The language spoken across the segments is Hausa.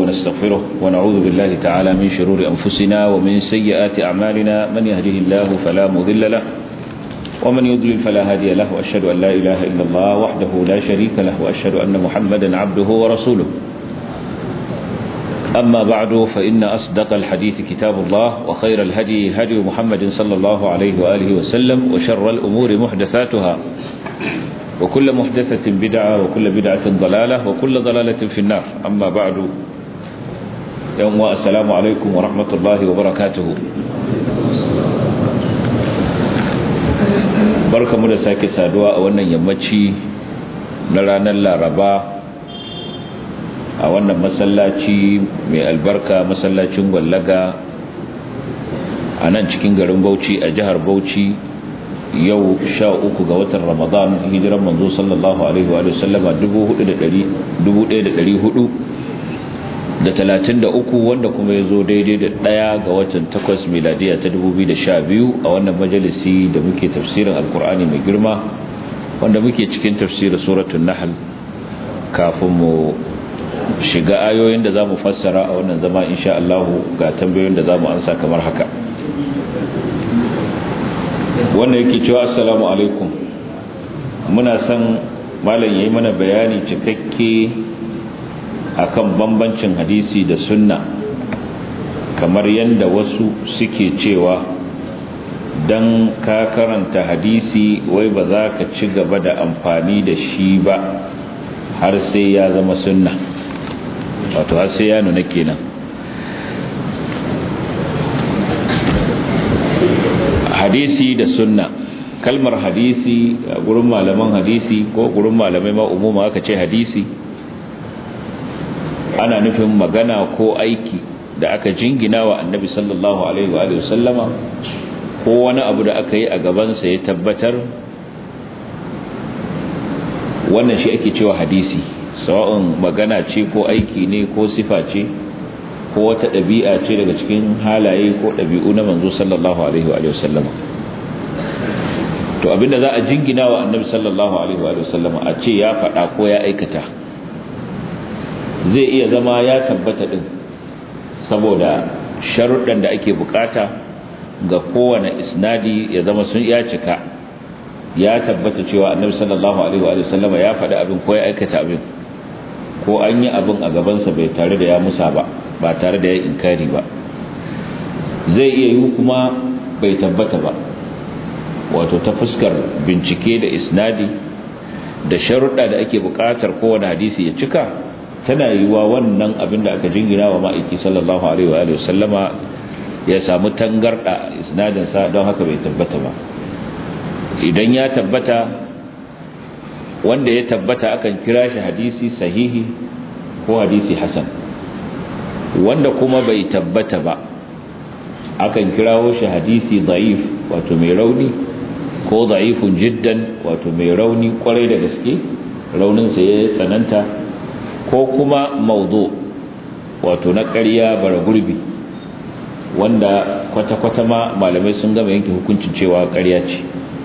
ونستغفره ونعوذ بالله تعالى من شرور أنفسنا ومن سيئات أعمالنا من يهده الله فلا مضل له ومن يضلل فلا هادي له وأشهد أن لا إله إلا الله وحده لا شريك له وأشهد أن محمدا عبده ورسوله. أما بعد فإن أصدق الحديث كتاب الله وخير الهدي هدي محمد صلى الله عليه وآله وسلم وشر الأمور محدثاتها وكل محدثة بدعة وكل بدعة ضلالة وكل ضلالة في النار. أما بعد يوم السلام عليكم ورحمة الله وبركاته. بركة مدساك سادوا أولا يمتشي نرانا اللاربا أولا مسلاتي من البركة مسلاتي واللغا أنا cikin garin Bauchi a jihar Bauchi yau 13 ga watan Ramadan hijiran manzo sallallahu alaihi wa sallama 1433 wanda kuma yazo daidai da 1 ga watan 8 miladiya ta 2012 a wannan majalisi da muke tafsirin alqur'ani mai girma wanda muke cikin tafsirin suratul nahl. Kafin mu shiga ayoyin da zamu fassara a wannan zama insha Allah ga tambayoyin da zamu ansa kamar haka. Wannan yake cewa assalamu alaikum, muna son malam yayi mana bayani cikakke akan bambancin hadisi da sunna, kamar yanda wasu suke cewa dan ka karanta hadisi wai ba za ka ci gaba da amfani da shi ba har sai ya zama sunna, wato har sai ya nuna kenan. Hadisi da sunna, kalmar hadisi a gurin malaman hadisi ko gurin malamai ma umuma aka ce hadisi ana nufin magana ko aiki da aka jingina wa annabi sallallahu alaihi wa sallama ko wani abu da aka yi a gabansa ya tabbatar, wannan shi ake cewa hadisi, sawa'un magana ce ko aiki ne ko sifa ce ko wata ɗabi'a ce daga cikin halaye ko ɗabi'u na manzo sallallahu alaihi wa sallama. To abinda za a jingina wa annabi sallallahu alaihi wa sallama a ce ya faɗa ko ya aikata zai iya zama ya tabbata din, saboda sharuɗan da ake bukata ga kowane isnadi ya zama sun ya cika, ya tabbata cewa annabi sallallahu alaihi wa sallama ya faɗi abin ko ya aikata abin, ko an yi abin a gabansa bai tare da ya musa ba tare da ya inkari ba. Zai iya yi kuma bai tabbata ba, wato ta fuskar bincike da isnadi da sharuɗa da ake buƙatar kowane hadisi ya cika, tana yiwuwa wannan abin da aka jingina wa ma'aiki sallallahu alaihi wa sallama ya samu tangarɗa isnadinsa, don haka bai tabbata ba. Idan ya tabbata, wanda ya tabbata akan kira shi hadisi sahihi ko hadisi hasan, wanda kuma bai tabbata ba akan kirawo shi hadisi da'if, wato mai rauni, ko da'ifun jiddan, wato mai rauni kwarai da gaske, rauninsa ya tsananta, ko kuma mawdu, wato na ƙarya bara gurbi, wanda kwata-kwata ma malamai sun gama yanke hukuncin cewa ƙarya ce.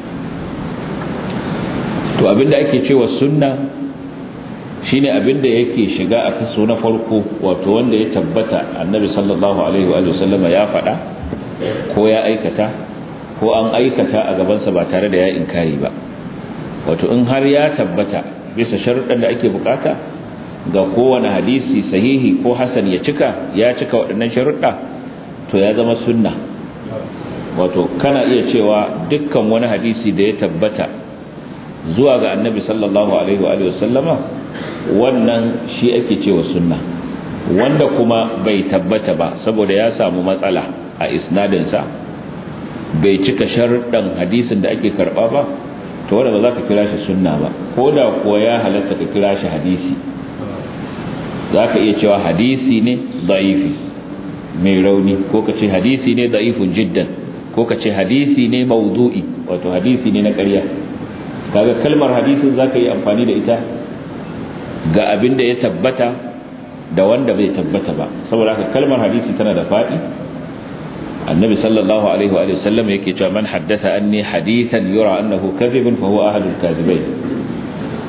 To abinda ake cewa sunna shine abinda yake shiga a kaso na farko, wato wanda ya tabbata annabi sallallahu alaihi wa sallama ya faɗa ko ya aikata ko an aikata a gabansa ba tare da ya inkari ba. Wato in har ya tabbata bisa sharuɗan da ake bukata ga kowane hadisi sahihi ko hasan ya cika waɗannan sharuɗa, to ya zama sunna. Wato kana iya cewa dukkan wani hadisi da ya tabbata zuwa ga annabi sallallahu alaihi wa sallama, wannan shi ake cewa sunna. Wanda kuma bai tabbata ba saboda ya samu matsala a isnadinsa, bai cika sharuɗan hadisin da ake karɓa ba, to wanda ba za ka kira shi sunna ba, ko da kuwa ya halatta ka kira shi hadisi. Za ka iya cewa hadisi ne da'ifi mai rauni, ko ka ce hadisi ne da'ifun jiddan, ko ka ce hadisi ne mawdu'i, wato hadisi ne na ƙarya. Kaga kalmar hadisin za ka yi amfani da ita ga abin da ya tabbata da wanda bai tabbata ba, saboda haka kalmar hadisi tana da faɗi. Annabi sallallahu alaihi wa sallam yake cewa man haddatha anni hadithan yura annahu kadhibun fa huwa ahadul kadhibain.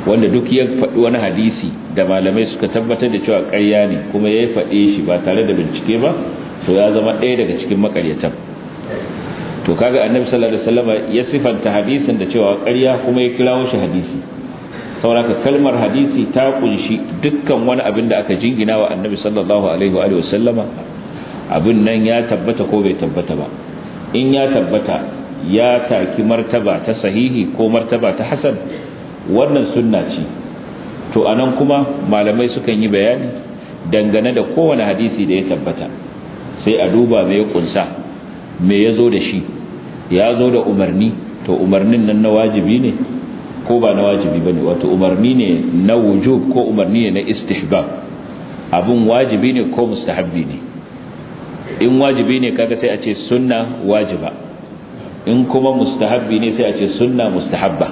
wanda duk ya faɗi wani hadisi da malamai suka tabbatar da cewa ƙarya ne kuma ya faɗe shi ba tare da bincike ba to ya zama ɗaya daga cikin makaryatan. To kaga annabi sallallahu alaihi wasallam ya sifanta hadisin da cewa ƙarya kuma ya kirawo shi hadisi. Saboda kalmar hadisi ta kunshi dukkan wani abin da aka jingina wa annabi sallallahu alaihi wa sallama, abin nan ya tabbata ko bai tabbata ba. In ya tabbata ya taki martaba ta sahihi ko martaba ta hasan, wannan sunna ce. To anan kuma malamai sukan yi bayani dangane da kowane hadisi da ya tabbata, sai a duba me ya kunsa, me ya zo da shi. Ya zo da umarni, to umarnin nan na wajibi ne ko ba na wajibi bane, wato umarni ne na wujub ko umarni ne na istihbab, abun wajibi ne ko mustahabbi ne. In wajibi ne kaga sai a ce sunna wajiba, in kuma mustahabbi ne sai a ce sunna mustahabba.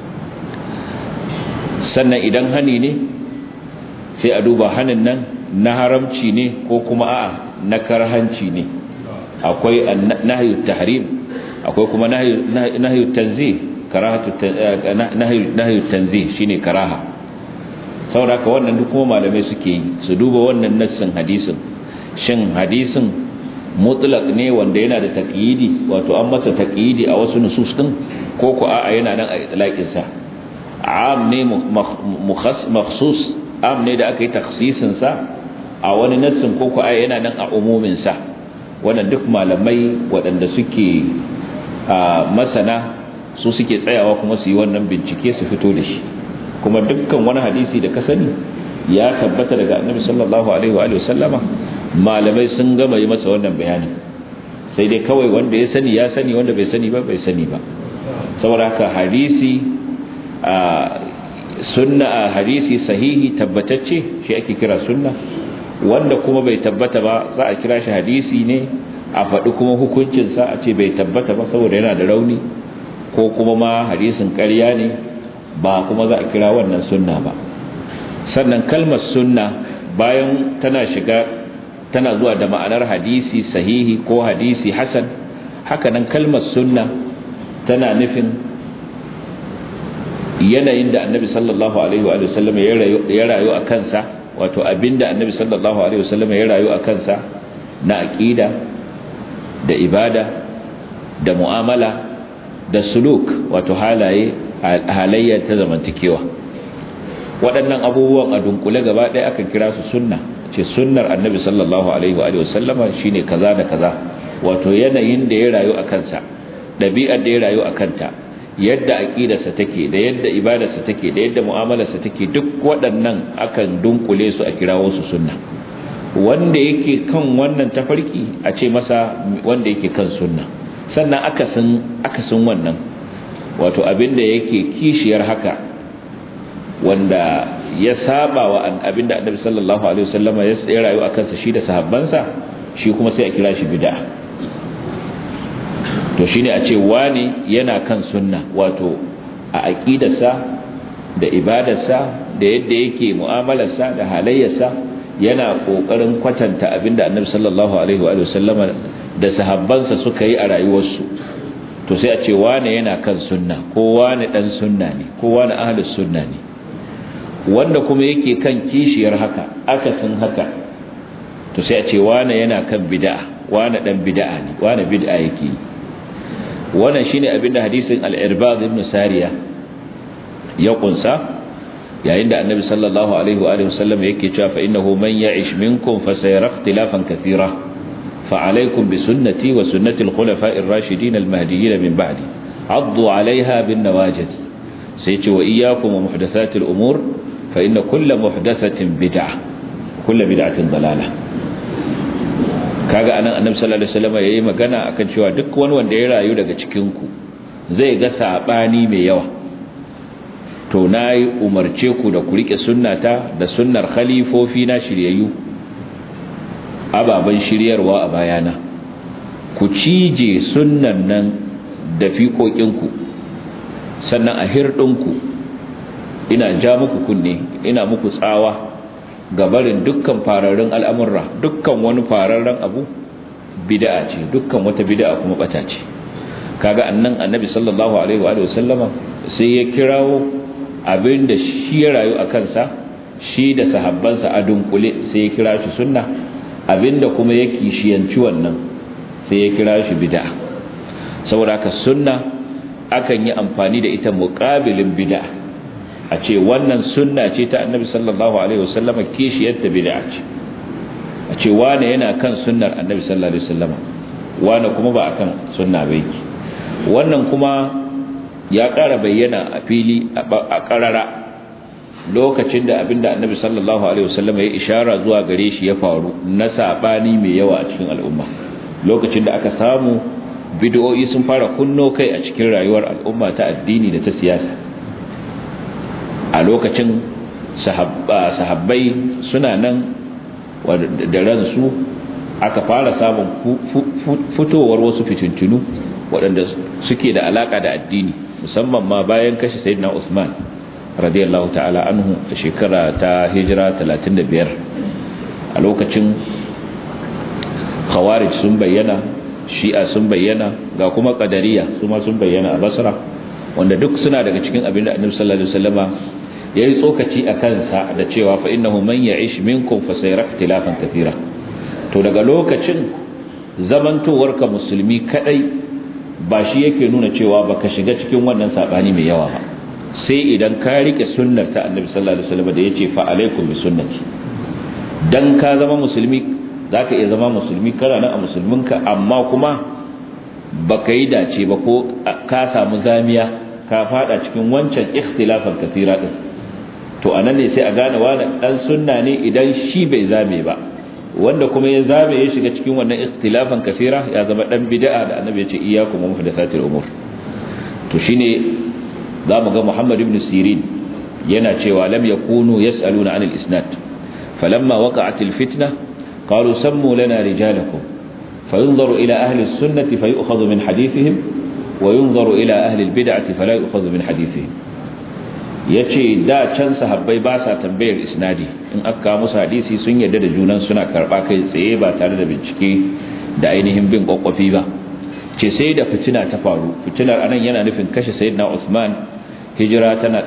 Sannan idan hani ne sai a duba hanin nan na haramci ne ko kuma a'a na karhanci ne. Akwai nahyu tahrim, akwai kuma nahyu tanzih, karahatu nahyu tanzih shine karaha. Saboda haka wannan duk kuma malamai suke yi, su duba wannan nassin hadisin, shin hadisin mutlaq ne wanda yana da taqyidi, wato an masa taqyidi a wasu nusus din, ko ko a'a yana nan a itlaqin sa, am ne makhsus, am ne da aka yi takhsisin sa a wani nassin, ko ko a'a yana nan a umumin sa. Wannan duk malamai waɗanda suke masana su suke tsayawa kuma su yi wannan bincike su fito da shi. Kuma dukkan wani hadisi da ka sani ya tabbata daga annabi sallallahu alaihi wa sallama, malamai sun gama yi masa wannan bayani, sai dai kawai wanda ya sani ya sani, wanda bai sani ba bai sani ba. Saboda haka hadisi sunna, hadisi sahihi tabbatacce shi ake kira sunna, wanda kuma bai tabbata ba za a kira shi hadisi ne, a faɗi kuma hukuncinsa a ce bai tabbata ba saboda yana da rauni, ko kuma ma hadisin ƙarya ne, ba kuma za a kira wannan sunna ba. Sannan kalmar sunna bayan tana zuwa da ma'anar hadisi sahihi ko hadisi hasan, haka nan kalmar sunna tana nufin yanayin da annabi sallallahu alaihi wa sallam ya rayu a kansa, wato abinda annabi sallallahu alaihi wa sallam ya rayu a kansa na aqida da ibada da mu'amala da suluk, wato halayya ta zamantakewa. Waɗannan abubuwan a dunkule gaba ɗaya aka kira su sunna, ce sunnar annabi sallallahu alaihi wa sallama shine kaza da kaza, wato yanayin da ya rayu a kansa, ɗabi'ar da ya rayu a kanta, yadda aqidarsa take da yadda ibadarsa take da yadda mu'amalarsa take, duk waɗannan akan dunkule su a kirawo su sunna. Wanda yake kan wannan tafarki a ce masa wanda yake kan sunna. Sannan akasin wannan, wato abinda yake kishiyar haka, wanda ya saba wa abinda annabi sallallahu alaihi wasallama ya rayu a kansa shi da sahabbansa, shi kuma sai a kira shi bid'a. To shine a ce wani yana kan sunna, wato a aqidarsa da ibadarsa da yadda yake mu'amalarsa da halayyarsa yana kokarin kwatanta abinda annabi sallallahu alaihi wa sallama da sahabbansa suka yi a rayuwarsu. To sai a ce wani yana kan sunna, ko wani dan sunna ne, ko wani ahlus sunna ne. Wanda kuma yake kan kishiyar haka, akasin haka, to sai a ce wani yana kan bid'a, wani dan bid'a ne, wani bid'a yake. Wannan shine abinda hadisin al-Irbad ibn Sariya ya kunsa, yayin da annabi sallallahu alaihi wa sallam yake cewa fa innahu man ya'ish minkum fa sayara ikhtilafan katira fa alaykum bi sunnati wa sunnati al-khulafa'ir rashidin al-mahdiyyin min ba'di addu 'alayha bin nawajid. Sai ce wa iyyakum wa muhdathatil umur fa inna kull muhdathatin bid'ah kull bid'atin dalalah. Kaga anan annabi sallallahu alaihi wasallam yayi magana akan cewa duk wani wanda ya rayu daga cikin ku zai ga sabani mai yawa. To nayi umarce ku da ku rike sunnata da sunnar khalifofi na shiryayyu, ababan shiryarwa a bayana. Ku cije sunnan nan da fiƙoƙin ku, sannan a hirdin ku ina ja muku kunne, ina muku tsawa gabarin dukkan fararrun al'amurra. Dukkan wani fararren abu bid'a ce, dukkan wata bid'a kuma bata ce. Kaga annan annabi sallallahu alaihi wa sallama sai ya kirawo abinda shi ya rayu a kansa shi da sahabbansa a dunkule sai ya kira shi sunna, abinda kuma ya kishiyanci wannan sai ya kira shi bid'a. saboda haka sunna akan yi amfani da ita muqabilin bid'a, a ce wannan sunna ce ta annabi sallallahu alaihi wasallama, kishiyar ta bid'a ce. a ce wane yana kan sunnar annabi sallallahu alaihi wasallama, wane kuma ba akan sunna ba yake. wannan kuma ya ƙara bayyana a fili a ƙarara lokacin da abinda annabi sallallahu alaihi wasallama ya ishara zuwa gare shi ya faru na sabani mai yawa a cikin al'umma, lokacin da aka samu bid'o'i sun fara kunno kai a cikin rayuwar al'umma ta addini da ta siyasa. a lokacin sahabbai suna nan da ransu, aka fara samun fitowar wasu fitintunu waɗanda suke da alaka da addini, musamman ma bayan kashe sayyidina Usman radiyallahu ta'ala anhu a shekara ta hijira 35. a lokacin khawarij sun bayyana, shi'a sun bayyana, ga kuma qadariya su ma sun bayyana a Basra, wanda duk suna daga cikin abin da Annabi sallallahu alaihi wasallama yayi tsokaci a kansa da cewa fa innahu man ya'ish minkum fa sayara ikhtilafan kathira. to daga lokacin zamantowarka musulmi kadai ba shi yake nuna cewa baka shiga cikin wannan sabani mai yawa ba, sai idan ka rike sunnar ta Annabi sallallahu alaihi wasallama da yace fa alaikum bi sunnati. dan ka zama musulmi zaka iya zama musulmi kana nan a musulminka, amma kuma baka yi dace ba ko ka samu zamiya ka fada cikin wancan ikhtilafan kathira din, to anan ne sai a gane wani dan sunna ne idan shi bai zame ba, wanda kuma ya zame ya shiga cikin wannan ikhtilafan kathira ya zama dan bid'a da Annabi ya ce iyyakum muhdathatil umur. to shine zamu ga Muhammad ibn Sirin yana cewa lam yakunu yasaluna anil isnad falamma waqa'atil fitna qalu sammu lana rijalakum فينظر إلى أهل السنة فيؤخذ من حديثهم وينظر إلى أهل البدعة فلا يؤخذ من حديثهم. yace da can sahabbai ba sa tambayar isnadi, in aka musu hadisi sun yarda da junan suna karba kai tsaye ba tare da bincike da ainihin bin kokkofi ba. ce sai da fitina ta faru, fitinar anan yana nufin kashe sayyidina Usman, hijira tana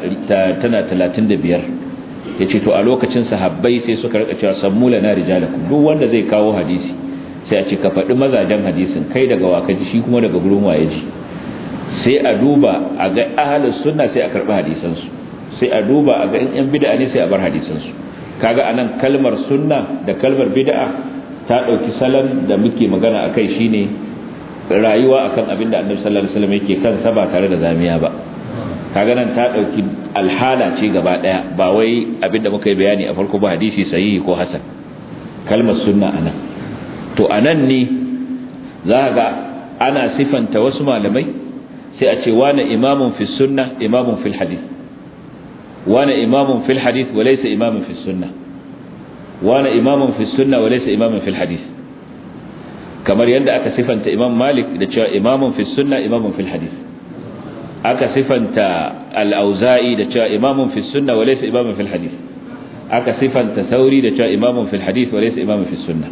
35. yace to a lokacin sahabbai sai suka rika cewa sammu lana rijalakum, duk wanda zai kawo hadisi sai a ce ka faɗi mazajen hadisin, kai daga wakaji shi kuma daga gurin waye ji, sai a duba a ga ahlus sunna sai a karɓi hadisansu, sai a duba a ga in yan bid'a ne sai a bar hadisansu. kaga anan kalmar sunna da kalmar bid'a ta ɗauki salon da muke magana akai shine rayuwa akan abin da Annabi sallallahu alaihi wasallam yake kansa ba tare da zamiya ba. kaga nan ta ɗauki alhala ce gaba ɗaya, ba wai abin da muka yi bayani a farko ba hadisi sahihi ko hasan. kalmar sunna anan to anan ne za ga ana sifanta wasu malamai sai a ce wani imamun fi sunna imamun fil hadith, wani imamun fil hadith wa laysa imamun fi sunna, wani imamun fi sunna wa laysa imamun fil hadith. kamar yadda aka sifanta Imam Malik da cewa imamun fi sunna imamun fil hadith, aka sifanta al-Auza'i da cewa imamun fi sunna wa laysa imamun fil hadith, aka sifanta Thauri da cewa imamun fil hadith wa laysa imamun fi sunna.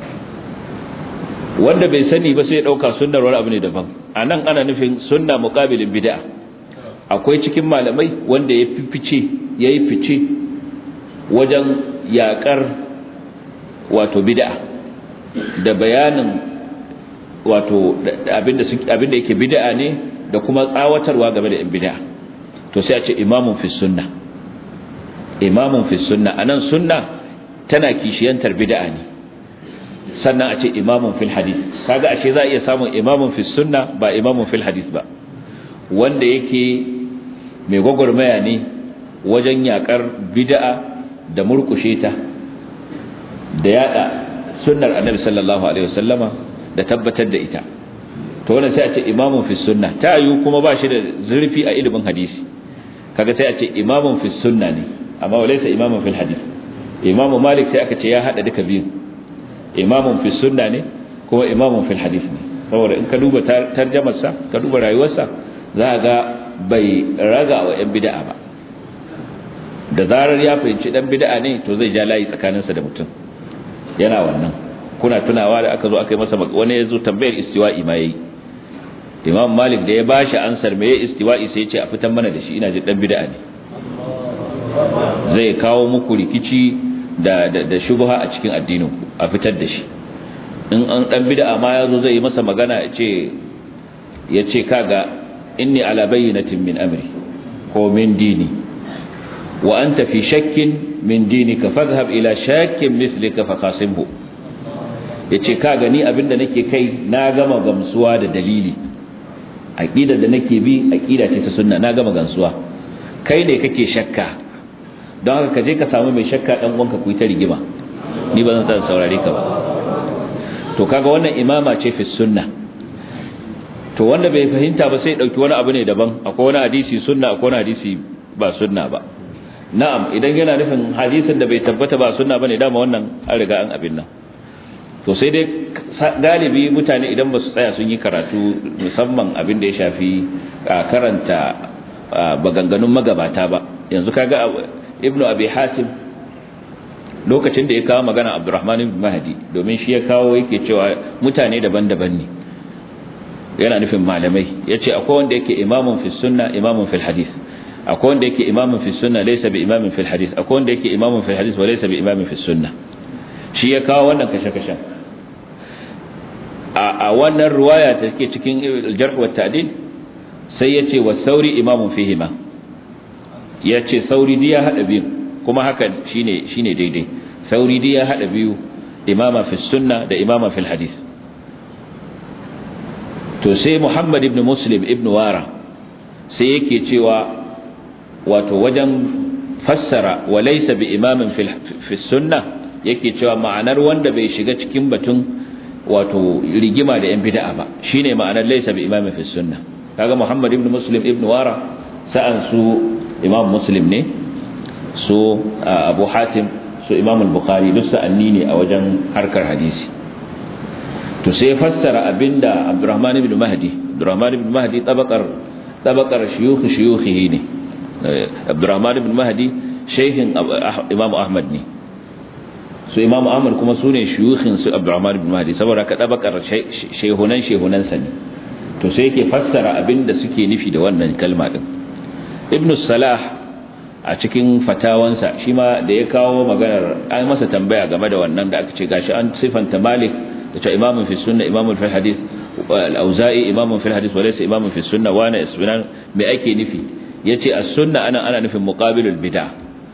wanda bai sani ba sai ya dauka sunnar wani abu ne daban. anan ana nufin sunna muqabilin bid'a. akwai cikin malamai wanda yayi fice wajen yakar wato bid'a da bayanin wato abinda yake bid'a ne da kuma tsawatarwa game da bid'a. to sai a ce imamun fi sunna, imamun fi sunna. anan sunna tana kishiyantar bid'a ne, sannan a ce imamun fil hadith. kaga ashe za a iya samun imamun fil sunna ba imamun fil hadith ba, wanda yake mai gwagwarmaya ne wajen yakar bid'a da murkushe ta da yada sunnar Annabi sallallahu alaihi wasallama da tabbatar da ita. to wannan sai a ce imamun fil sunna. ta yi kuma ba shi da zurfi a ilimin hadisi, kaga sai a ce imamun fil sunna ne amma walaysa imamun fil hadith. Imam Malik sai aka ce ya hada duka biyu, imamun fi sunna ne kuma imamun fil hadith ne, saboda in ka duba tarjamarsa ka duba rayuwarsa za ga bai raga wa yan bid'a ba. da zarar ya fahimci dan bid'a ne to zai ja layi tsakaninsa da mutum, yana wannan. kuna tunawa da aka zo aka yi masa wani ya zo tambayar istiwa'i ma yayi, Imam Malik da ya bashi ansar me ya istiwa'i sai ya ce a fitan mana da shi, ina ji dan bid'a ne. zai kawo muku rikici da shubha a cikin addinin ku a fitar da shi. in an dan bid'a ma yazo zai yi masa magana yace kaga inni ala bayyinatin min amri ko min dini wa anta fi shakkin min dinika fadhhab ila shakkin mislika fa qasimhu. yace kaga ni abinda nake kai na gama gamsuwa da dalili, aqida da nake bi aqida ce ta sunna, na gama gamsuwa. kai ne kake shakka, don haka kaje ka samu mai shakka dan uwanka ku yi ta rigima, ni ba zan saurare ka ba. to kaga wannan imama ce fi sunna. to wanda bai fahimta ba sai dauki wani abu ne daban, akwai wani hadisi sunna akwai wani hadisi ba sunna ba. na'am, idan yana nufin hadisin da bai tabbata ba sunna bane, dama wannan an riga an abin nan. to sai dai galibi mutane idan ba su tsaya sun yi karatu, musamman abin da ya shafi karanta maganganun magabata ba. yanzu kaga ibnu abi hatim lokacin da ya kawo magana Abdurrahman ibn Mahdi, domin shi ya kawo yake cewa mutane daban-daban ne, yana nufin malamai. yace akwai wanda yake imamun fi sunna imamun fil hadith, akwai wanda yake imamun fi sunna laysa bi imamin fil hadith, akwai wanda yake imamun fil hadith wa laysa bi imamin fi sunna. shi ya kawo wannan kashe-kashen. a wannan riwaya ta take cikin al-jarh wa ta'dil sai yace wa sauri imamun fihima, yace sauri ya hada biyu, kuma hakan shine daidai. sauri ya hada biyu, imama fi sunna da imama fil hadith. to sai Muhammad ibn Muslim ibn Wara sai yake cewa wato wajen fassara wa laysa bi imamin fi sunna, yake cewa ma'anar wanda bai shiga cikin batun wato rigima da yan bid'a ba, shine ma'anar laysa bi imamin fi sunna. kaga Muhammad ibn Muslim ibn Wara sa'an su Imam Muslim ne, su Abu Hatim, su Imam al-Bukhari, duk sa'anni ne a wajen harkar hadisi. to sai fassara abinda Abdurrahman ibn Mahdi tabaqar shuyukhihi ne. Abdurrahman ibn Mahdi sheikhin Imam Ahmad ne, su Imam Ahmad kuma sune shuyukhin su Abdurrahman ibn Mahdi, saboda ka tabaqar shehunan sa ne. to sai yake fassara abinda suke nufi da wannan kalma din. Ibn Salah a cikin fatawansa shi ma da ya kawo maganar, an masa tambaya game da wannan, da aka ce gashi an sifanta Malik da ta imamun fi sunna imamun fi hadith, al-Auza'i imamun fi hadith wa laysa imamun fi sunna, wa na isbinan me ake nufi? yace as-sunna ana nufin muqabilul bid'ah.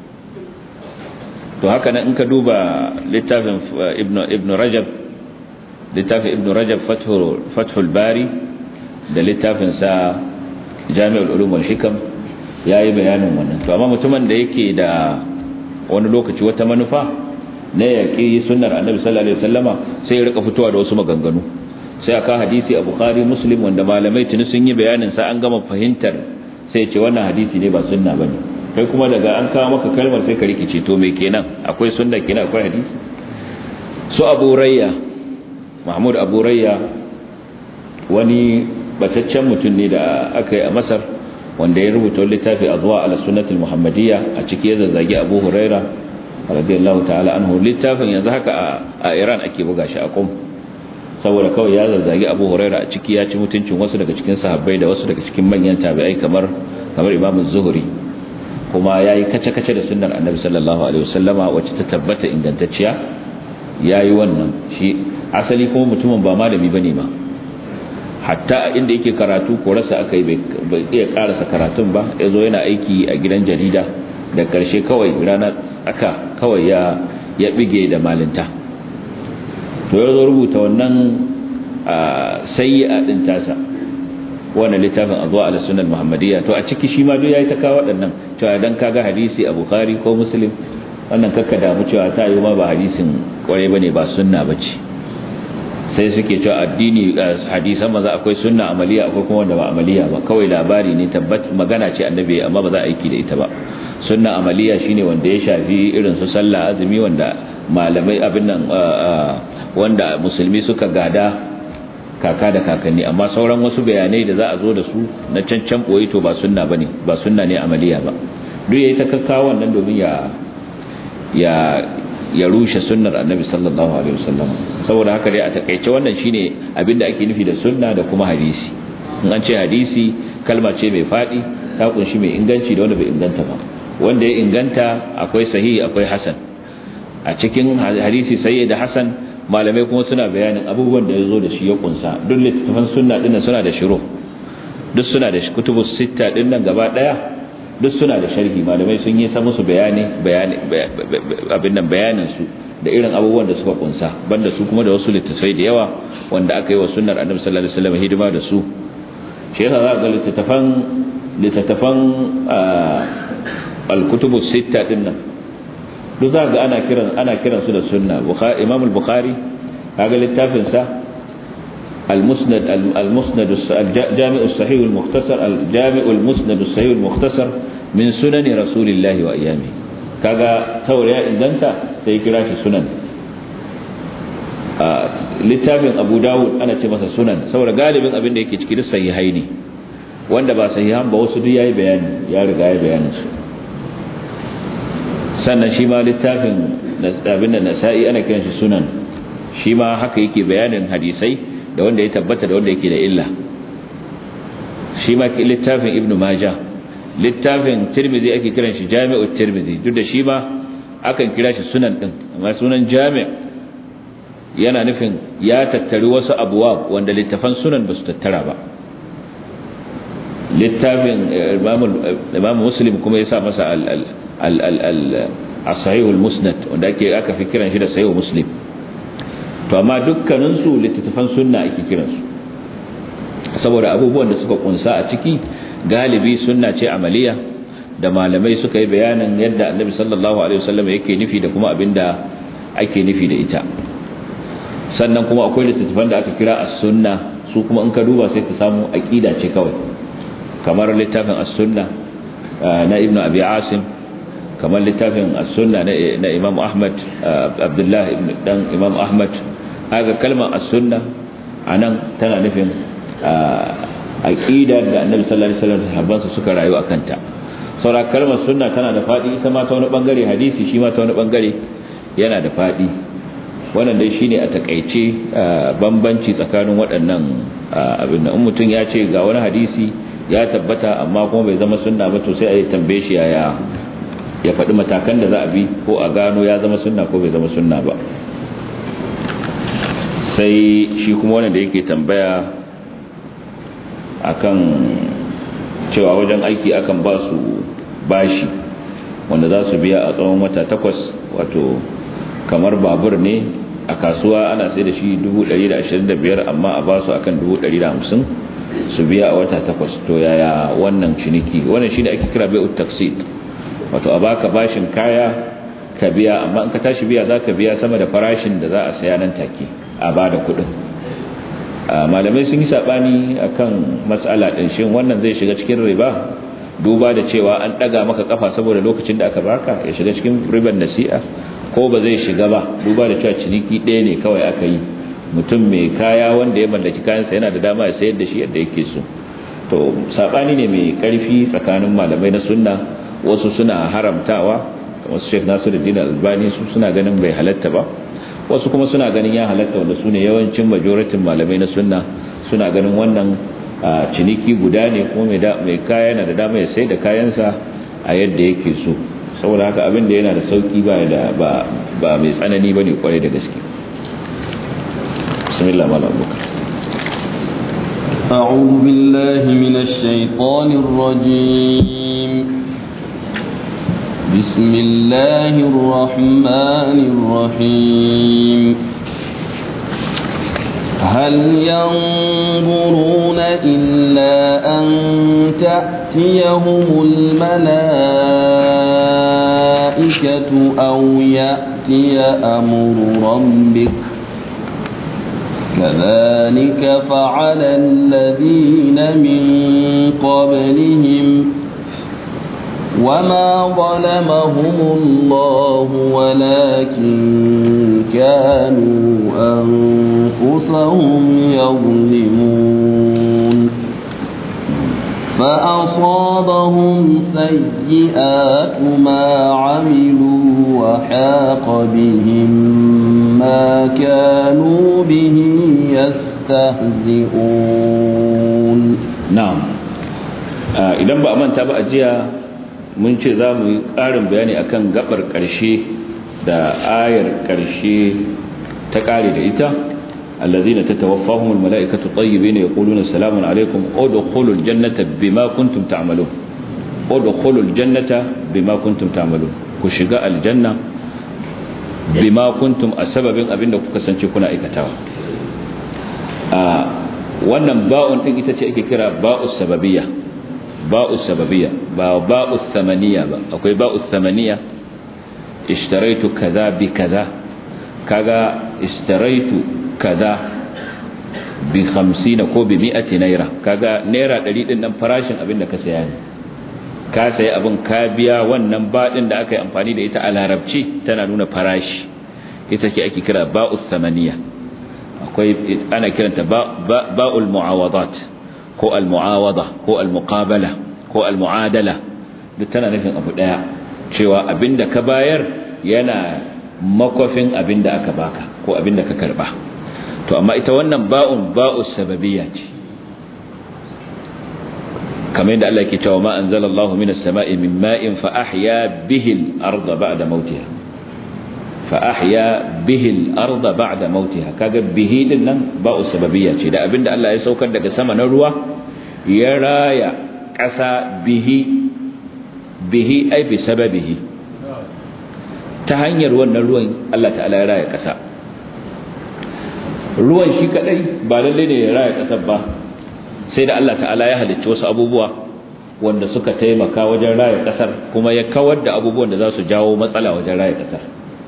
to haka nan in ka duba littafin ibn Rajab Fathul Bari da littafin sa Jami'ul Ulum wal Hikam yayi bayanin wannan. to amma mutumin da yake da wani lokaci wata manufa na yaki sunnar Annabi sallallahu alaihi wasallama sai ya rika fitowa da wasu maganganu, sai aka hadisi a Bukhari Muslim wanda malamai tuni sun yi bayanin sa an gama fahimtar, sai ya ce wannan hadisi ne ba sunna bane. kai kuma daga an kawo maka kalmar sai ka rikice, to me kenan, akwai sunna kenan akwai hadisi? su Abu Rayya, Mahmud Abu Rayya wani bataccen mutum ne da aka yi a Masar, wanda ya rubuta littafi Adwa ala sunnatul muhammadiyya, a ciki ya zazzagi Abu Huraira radiyallahu ta'ala anhu. littafin yanzu haka a Iran ake buga shi a Qom, saboda kawai ya zazzagi Abu Huraira a ciki, ya ci mutuncin wasu daga cikin sahabbai da wasu daga cikin manyan tabi'ai kamar Imam Az-Zuhri, kuma yayi kace-kace da sunnar Annabi sallallahu alaihi wasallama wacce ta tabbata ingantacciya. yayi wannan, shi asali kuma mutumin ba malami bane ma, hatta inda yake karatu ko rasa akai bai iya karasa karatun ba, yazo yana aiki a gidan jarida, da karshe kawai rana aka kawai ya bige da malinta. to yazo rubuta wannan sayyi'a din tasa, wannan littafin Adwa ala sunnah muhammadiyya. to a ciki shi ma duk yayi ta kawo waɗannan, to dan kaga hadisi a Bukhari ko Muslim, wannan kakka damu cewa ta yi ma ba hadisin kwarai bane, ba sunna bace. sai suke cewa addini hadisan maza akwai sunna amaliya akwai kuma wanda ba amaliya ba, kawai labari ne, tabbat magana ce annabi amma ba za a aiki da ita ba. sunna amaliya shine wanda ya shafi irin su sallah, azumi, wanda malamai abin nan wanda musulmi suka gada kaka da kakanni, amma sauran wasu bayanai da za a zo da su na cancan boye to ba sunna bane, ba sunna ne amaliya ba. duk yayi ta kakkawa wannan domin ya rushe sunnar Annabi sallallahu alaihi wasallam. saboda haka dai a takeice wannan shine abinda ake nufi da sunna da kuma hadisi. in an ce hadisi kalma ce mai fadi, ta kunshi mai inganci da wanda bai inganta ba. wanda ya inganta akwai sahihi akwai hasan. A cikin hadisi sahihi da hasan malamai kuma suna bayanin abubuwan da yazo da shi ya kunsa. Duk littafan sunna din suna da shiru, duk suna da kutubus sitta din nan gaba daya duk suna da sharhi, malamai sun yi ta musu bayanin su da irin abubuwan da suka kunsa, banda su kuma da wasu littafai da yawa wanda aka yi wa sunnar annabi sallallahu alaihi wasallam hidima da su. Shi yasa za ga littattafan al-kutubus sitta din nan duk za ga ana kiran su da sunna. Imam al-Bukhari kaga littafin sa al-Musnad al-Jami' as-Sahih al-Mukhtasar al-Jami' al-Musnad as-Sahih al-Mukhtasar min sunan Rasulillah wa ayyami, kaga tauriya inganta sai kira shi sunan. Littafin Abu Dawud ana ce masa sunan saboda galibin abin da yake ciki da sahihai ne, wanda ba sahihan ba wasu duk yayi bayani, ya riga ya bayanin su. Sannan shi ma littafin abin da Nasa'i ana kiran shi sunan, shi ma haka yake bayanin hadisai da wanda ya tabbata da wanda yake da illa. Shi ma littafin Ibn Majah, littafin Tirmidhi ake kiran shi Jami'ut Tirmidhi, duk da shi ma akan kira shi sunan din, amma sunan Jami' yana nufin ya tattari wasu abwab wanda littafan sunan ba su tattara ba. Littafin Imam Muslim kuma ya sa masa al-Sahih al-Musnad wanda aka fi kiran shi da Sahih Muslim. To amma dukkanin su littafan sunna ake kiran su saboda abubuwan da suka kunsa a ciki galibi sunna ce amaliya da malamai suka yi bayanin yadda Annabi sallallahu alaihi wasallam yake nufi da kuma abinda ake nufi da ita. Sannan kuma akwai littattafan da aka kira as-sunna, su kuma in ka duba sai ka samu aqida ce kawai, kamar littafin as-sunna na Ibn Abi Asim, kamar littafin as-sunna na Imam Ahmad, Abdullah ibn dan Imam Ahmad. Haka kalmar as-sunna anan tana nufin aqida da Annabi sallallahu alaihi wasallam sahabbansa suka rayu akan ta. Saboda kalmar sunna tana da fadi, ita ma ta wani bangare hadisi, shi ma ta wani bangare yana da fadi. Wannan dai shine a takeice bambanci tsakanin waɗannan abin nan. Mutum ya ce ga wani hadisi ya tabbata amma kuma bai zama sunna ba, to sai a yi tambaye shi ya faɗi matakan da za a bi ko a gano ya zama sunna ko bai zama sunna ba. Sai shi kuma wannan da yake tambaya akan cewa wajen aiki akan ba su bashi wanda za su biya a tsawon wata 8, wato kamar babur ne a kasuwa ana sai da shi 125 amma a ba su akan 150 su biya a wata 8. To yaya wannan ciniki? Wannan shine ake kira bai'ut taqsid, wato a baka bashin kaya ka biya, amma in ka tashi biya zaka biya sama da farashin da za a saya nan take a bada kudin. Malamai sun yi sabani akan mas'ala din, shin wannan zai shiga cikin riba duba da cewa an daga maka kafa saboda lokacin da aka baka, ya shiga cikin riban nasi'a, ko ba zai shiga ba duba da cewa ciniki ɗaya ne kawai aka yi. Mutum mai kaya wanda ya mallaki kayansa yana da dama ya sayar da shi yadda yake so. To sabani ne mai karfi tsakanin malamai na sunna, wasu suna haramtawa kamar su Sheikh Nasiruddin Albani, su suna ganin bai halatta ba, wasu kuma suna ganin ya halatta, wanda su ne yawancin majoritin malamai na sunna suna ganin wannan ciniki guda ne, kuma mai kaya yana da dama ya sayar da kayansa a yadda yake so. Saboda haka abin da yana da sauki ba mai tsanani bane kwarai da gaske. Bismillah mala abubakar. A'udhu billahi minash shaitanir rajim. Bismillahir rahmanir rahim. هل ينظرون إلا أن تأتيهم الملائكة أو يأتي أمر ربك كذلك فعل الذين من قبلهم وما ظلمهم الله ولكن كانوا أنفسهم يظلمون فأصابهم سيئات ما عملوا وحاق بهم ما كانوا به يستهزئون. نعم. idan ba a manta ba a jiya mun ce za mu yi ƙarin bayani akan gabar ƙarshe da ayar ƙarshe ta ƙare da ita allazina tatawaffahumul mala'ikatu tayyibin yaquluna salamun alaykum udkhulul jannata bima kuntum ta'malun udkhulul jannata bima kuntum ta'malun ku shiga aljanna bima kuntum asbabin abinda kuka kasance kuna aikatawa. Wannan ba'un din ita ce ake kira ba'us sababiyya, ba'us sababiyya ba ba'us thamaniya ba. Akwai ba'us thamaniya, ishtaraitu kaza bi kaza, kaga ishtaraitu kaza bi 50 ko bi 100 naira, kaga naira 100 din nan farashin abin da ka saya ne, ka sayi abin ka biya. Wannan ba din da aka yi amfani da ita a larabci tana nuna farashi, ita ce ake kira ba'us thamaniya. akwai ana kiranta ba'ul mu'awadat ko al-mu'awada ko al-muqabala ko al-mu'adala, duk tana nufin abu daya, cewa abinda ka bayar yana makofin abinda aka baka ko abinda ka karba. To amma ita wannan ba'us sababiyya ce, kamar yadda Allah yake cewa ma anzalallahu minas sama'i min ma'in fa ahya bihi al-ardha ba'da mautiha, fa ahya bihi al-ardha ba'da mautiha. Kaga bihi din nan ba'u sababiyya ce, da abinda Allah ya saukar daga sama na ruwa ya raya ƙasa bihi ai bi sababihi, ta hanyar wannan ruwan Allah ta'ala ya raya ƙasa. Ruwan shi kadai ba lalle ne ya raya ƙasar ba, sai da Allah ta'ala ya halicci wasu abubuwa wanda suka taimaka wajen raya ƙasar, kuma ya kawar da abubuwan da za su jawo matsala wajen raya ƙasar.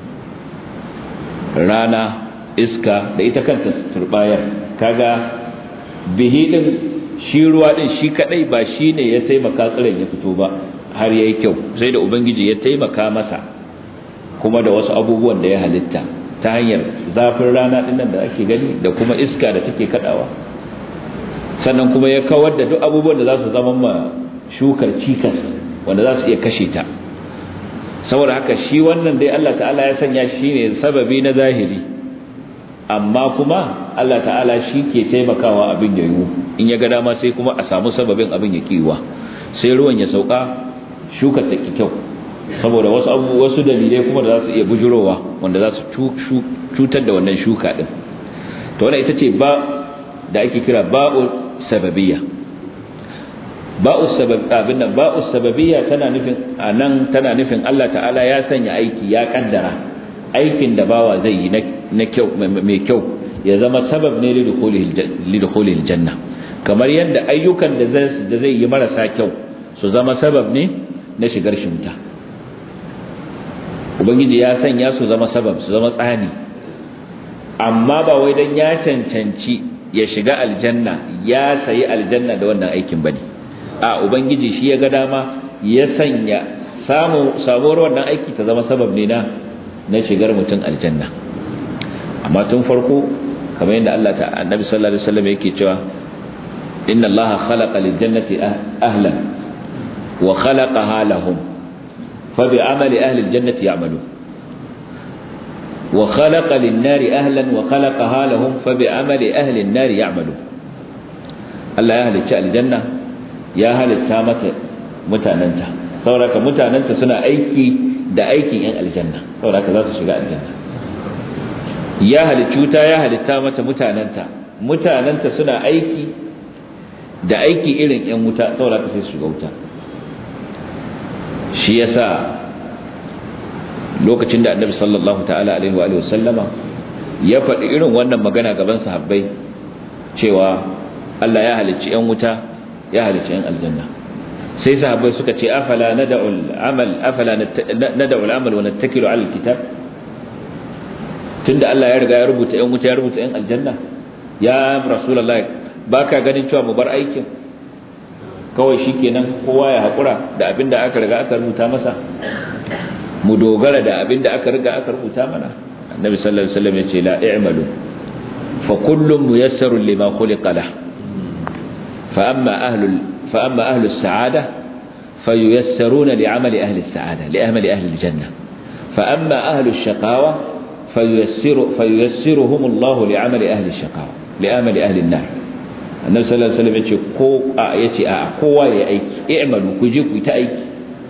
Rana, iska da ita kanta turbayar. Kaga bihi din shi ruwa din shi kadai ba shine ya taimaka tsiron ya fito ba har yayi kyau, sai da ubangiji ya taimaka masa kuma da wasu abubuwan da ya halitta ta hanyar zafin rana din nan da ake gani da kuma iska da take kadawa, sannan kuma ya kawar da duk abubuwan da za su zama ma shukar cikas wanda za su iya kashe ta. Saboda haka shi wannan dai Allah ta'ala ya sanya shi ne sababi na zahiri, amma kuma Allah ta'ala shi ke taimakawa abin ya yiwu. In ya ga dama sai kuma a samu sababin abin ya kiwa, sai ruwan ya sauka, shukar ta kyau, saboda wasu dalilai kuma da za su iya bujurowa wanda za su cutar da wannan shuka din. To wannan ita ce ba da ake kira ba'u sababiyya. Ba'us sababiyya tana nufin Allah ta'ala ya sanya aiki, ya kaddara aikin da bawa zai yi na kyau mai kyau ya zama sabab ne lidukhulil janna, kamar yadda ayyukan da zai yi marasa kyau su zama sabab ne na shigar shi wuta. Ubangiji ya sanya su zama sabab, su zama tsani, amma ba wai dan ya cancanci ya shiga aljanna, ya sayi aljanna da wannan aikin bane. Ubangiji shi ya ga dama ya sanya samuwar wannan aiki ta zama sabab ne na shigar mutum aljanna. Amma tun farko kamar yadda Allah ta Annabi sallallahu alaihi wasallam yake cewa inna Allaha khalaqa lil jannati ahlan wa khalaqaha lahum fa bi amali ahli al jannati ya'malun wa khalaqa lin nari ahlan wa khalaqaha lahum fa bi amali ahli an nari ya'malun. Allah ya halicci aljanna, ya halitta mata mutananta, saboda mutananta suna aiki da aikin yan aljanna, saboda za su shiga aljanna. Ya halicci wuta, ya halitta mata mutananta suna aiki da aiki irin yan wuta, saboda sai su shiga wuta. Shi yasa lokacin da Annabi sallallahu ta'ala alaihi wa sallama ya faɗi irin wannan magana gaban sahabbai cewa Allah ya halicci yan wuta, ya halicci yan aljanna, sai sahabbai suka ce afala nad'u al-amal wa nattakilu 'ala al-kitab. Tunda Allah ya riga ya rubuta yan wuta, ya rubuta yan aljanna, ya rasulullahi baka ganin cewa mu bar aikin kawai shikenan kowa ya hakura da abinda aka riga aka rubuta masa, mu dogara da abinda aka riga aka rubuta mana? Annabi sallallahu alaihi wasallam ya ce la i'malu fa kullun muyassarun lima khuliqa lahu فأما أهل السعادة فييسرون لعمل أهل السعادة لعمل أهل الجنة، فأما أهل الشقاوة فييسرهم الله لعمل أهل الشقاوة لعمل أهل النار. النبي صلى الله عليه وسلم يقول kowa ya aiki i'malu ku je ku ta aiki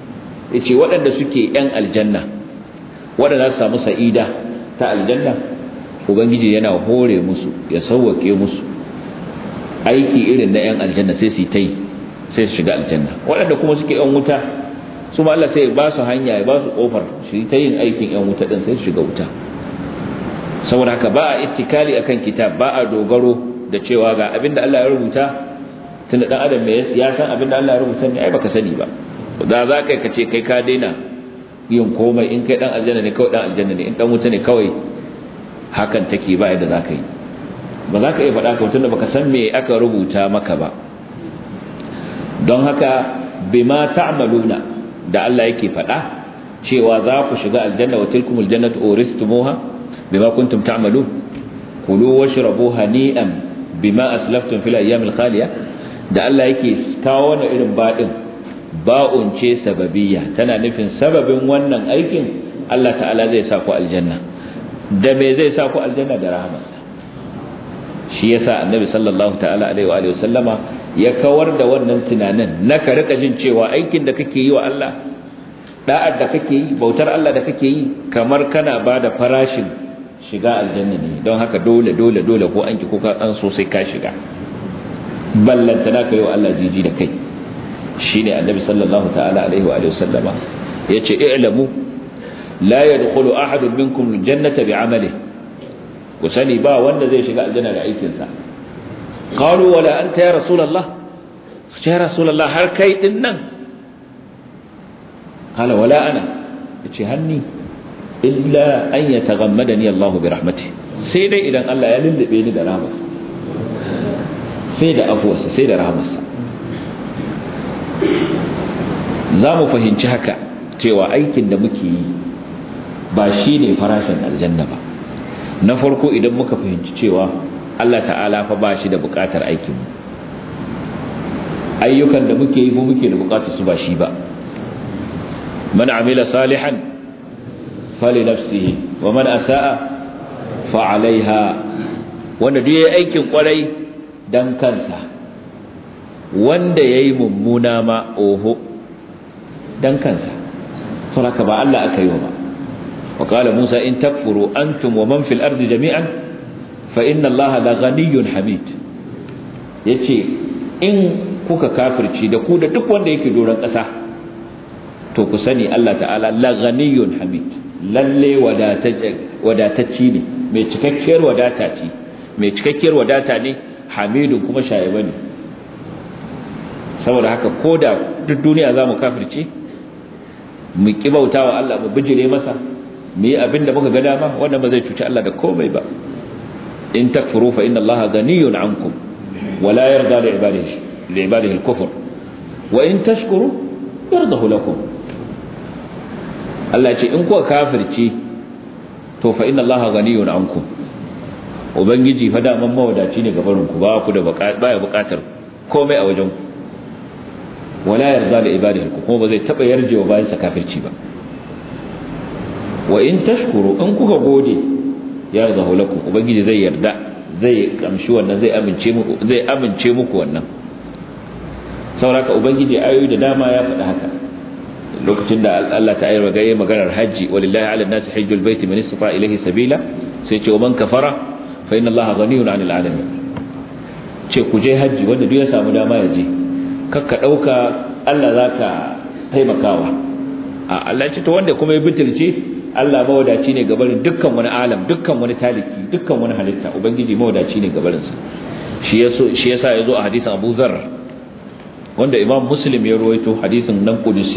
yace waɗanda suke yan aljanna waɗanda su samu sa'ida ta aljanna ubangiji yana hore musu ya sauwake musu aiki irin na yan aljanna sai su yi sai su shiga aljanna. Waɗanda kuma suke yan wuta su ma Allah sai ba su hanya ya ba su kofar shi ta yin aikin yan wuta din sai su shiga wuta. Saboda haka ba a ittikali akan kitab, ba a dogaro da cewa ga abinda Allah ya rubuta, tunda dan adam ya san abinda Allah ya rubuta ne ai baka sani ba. Da za kai kace kai ka daina yin komai, in kai dan aljanna ne kawai dan aljanna ne, in dan wuta ne kawai hakan take ba yadda za ka yi. Ba za ka iya faɗa ka tunda baka san me aka rubuta maka ba. Don haka bima ta'maluna da Allah yake faɗa cewa za ku shiga aljanna wa tilkumul jannatu uristumuha bima kuntum ta'malun kulu washrabu hani'an bima aslaftum fil ayyamil khaliya, da Allah yake kawo wannan irin baɗin ba'un ce sababiyya, tana nufin sababin wannan aikin Allah ta'ala zai sa ku aljanna. Da me zai sa ku aljanna? Da rahamarsa. Shi yasa annabi sallallahu ta'ala alaihi wa sallama ya kawar da wannan tunanin na ka rika jin cewa aikin da kake yi wa Allah, da'ar da kake yi, bautar Allah da kake yi, kamar kana bada farashin shiga aljanna ne, don haka dole ko an ki ko ka an so sai ka shiga. Ballantana ka yi wa Allah jiji da kai. Shine annabi sallallahu ta'ala alaihi wa sallama yace i'lamu la yadkhulu ahadun minkum aljannata bi'amalihi, ku sani ba wanda zai shiga aljanna da aikinsa. Qalu wala anta ya rasulullah, ya rasulullah har kai din nan? Qala wala ana, yace hanni illa an yataghammadani Allah bi rahmatihi, sai dai idan Allah ya lullube ni da rahmarsa, sai da afuwarsa, sai da rahmarsa. Za mu fahimci haka cewa aikin da muke yi ba shine farashin aljanna ba. Na farko idan muka fahimci cewa Allah ta'ala fa ba shi da bukatar aikin mu, ayyukan da muke yi mu muke da bukatar su ba shi ba. Man amila salihan fali nafsihi wa man asaa fa alaiha, wanda duk yayi aikin kwarai dan kansa, wanda yayi mummuna ma oho dan kansa. saboda ba Allah aka yi wa ba. وقال موسى إن تكفروا أنتم ومن في الأرض جميعا فإن الله لغني حميد. yace in kuka kafirci da ku da duk wanda yake doron ƙasa, to ku sani Allah ta'ala laghaniyun hamid, lalle wadatacci ne, mai cikakkiyar wadata ce, mai cikakkiyar wadata ne, hamidun kuma shayaba ne. Saboda haka koda duk duniya zamu kafirci, mu kibautawa Allah, mu bijire masa, mu yi abinda muka ga dama, wannan ba zai cuci Allah da komai ba. In takfuru fa inna Allah ghaniyun ankum wa la yarda li ibadihi al-kufr wa in tashkuru yardahu lakum. Allah ce in kuka kafirci to fa inna Allah ghaniyun ankum, ubangiji fa da man mawadaci ne gabarin ku, ba ku da baya bukatar komai a wajen ku. wala yarda li ibadihi al-kufr, kuma ba zai taba yarjewa bayan sa kafirci ba. wa in tashkuru, in kuka gode yardahu lakum, ubangiji zai yarda, zai kamshi wannan, zai amince muku wannan. sauraka ubangiji ayoyi da dama ya faɗa haka. lokacin da Allah ta ayyana gaye maganar haji, walillahi 'ala an-nasi hajjul baiti man istata ilayhi sabila, sai ce wa man kafara fa inna Allaha ghaniyun 'anil 'alamin. ce ku je haji, wanda duk ya samu dama ya je, kakka dauka Allah zaka taimakawa. Allah ce to wanda kuma ya bitirce, Allah mawadaci ne gabarin dukkan wani alam, dukkan wani taliki, dukkan wani halitta. ubangiji mawadaci ne gabarin sa. shi yasa yazo a hadisin Abu Dharr wanda Imam Muslim ya rawaito, hadisin nan kudusi.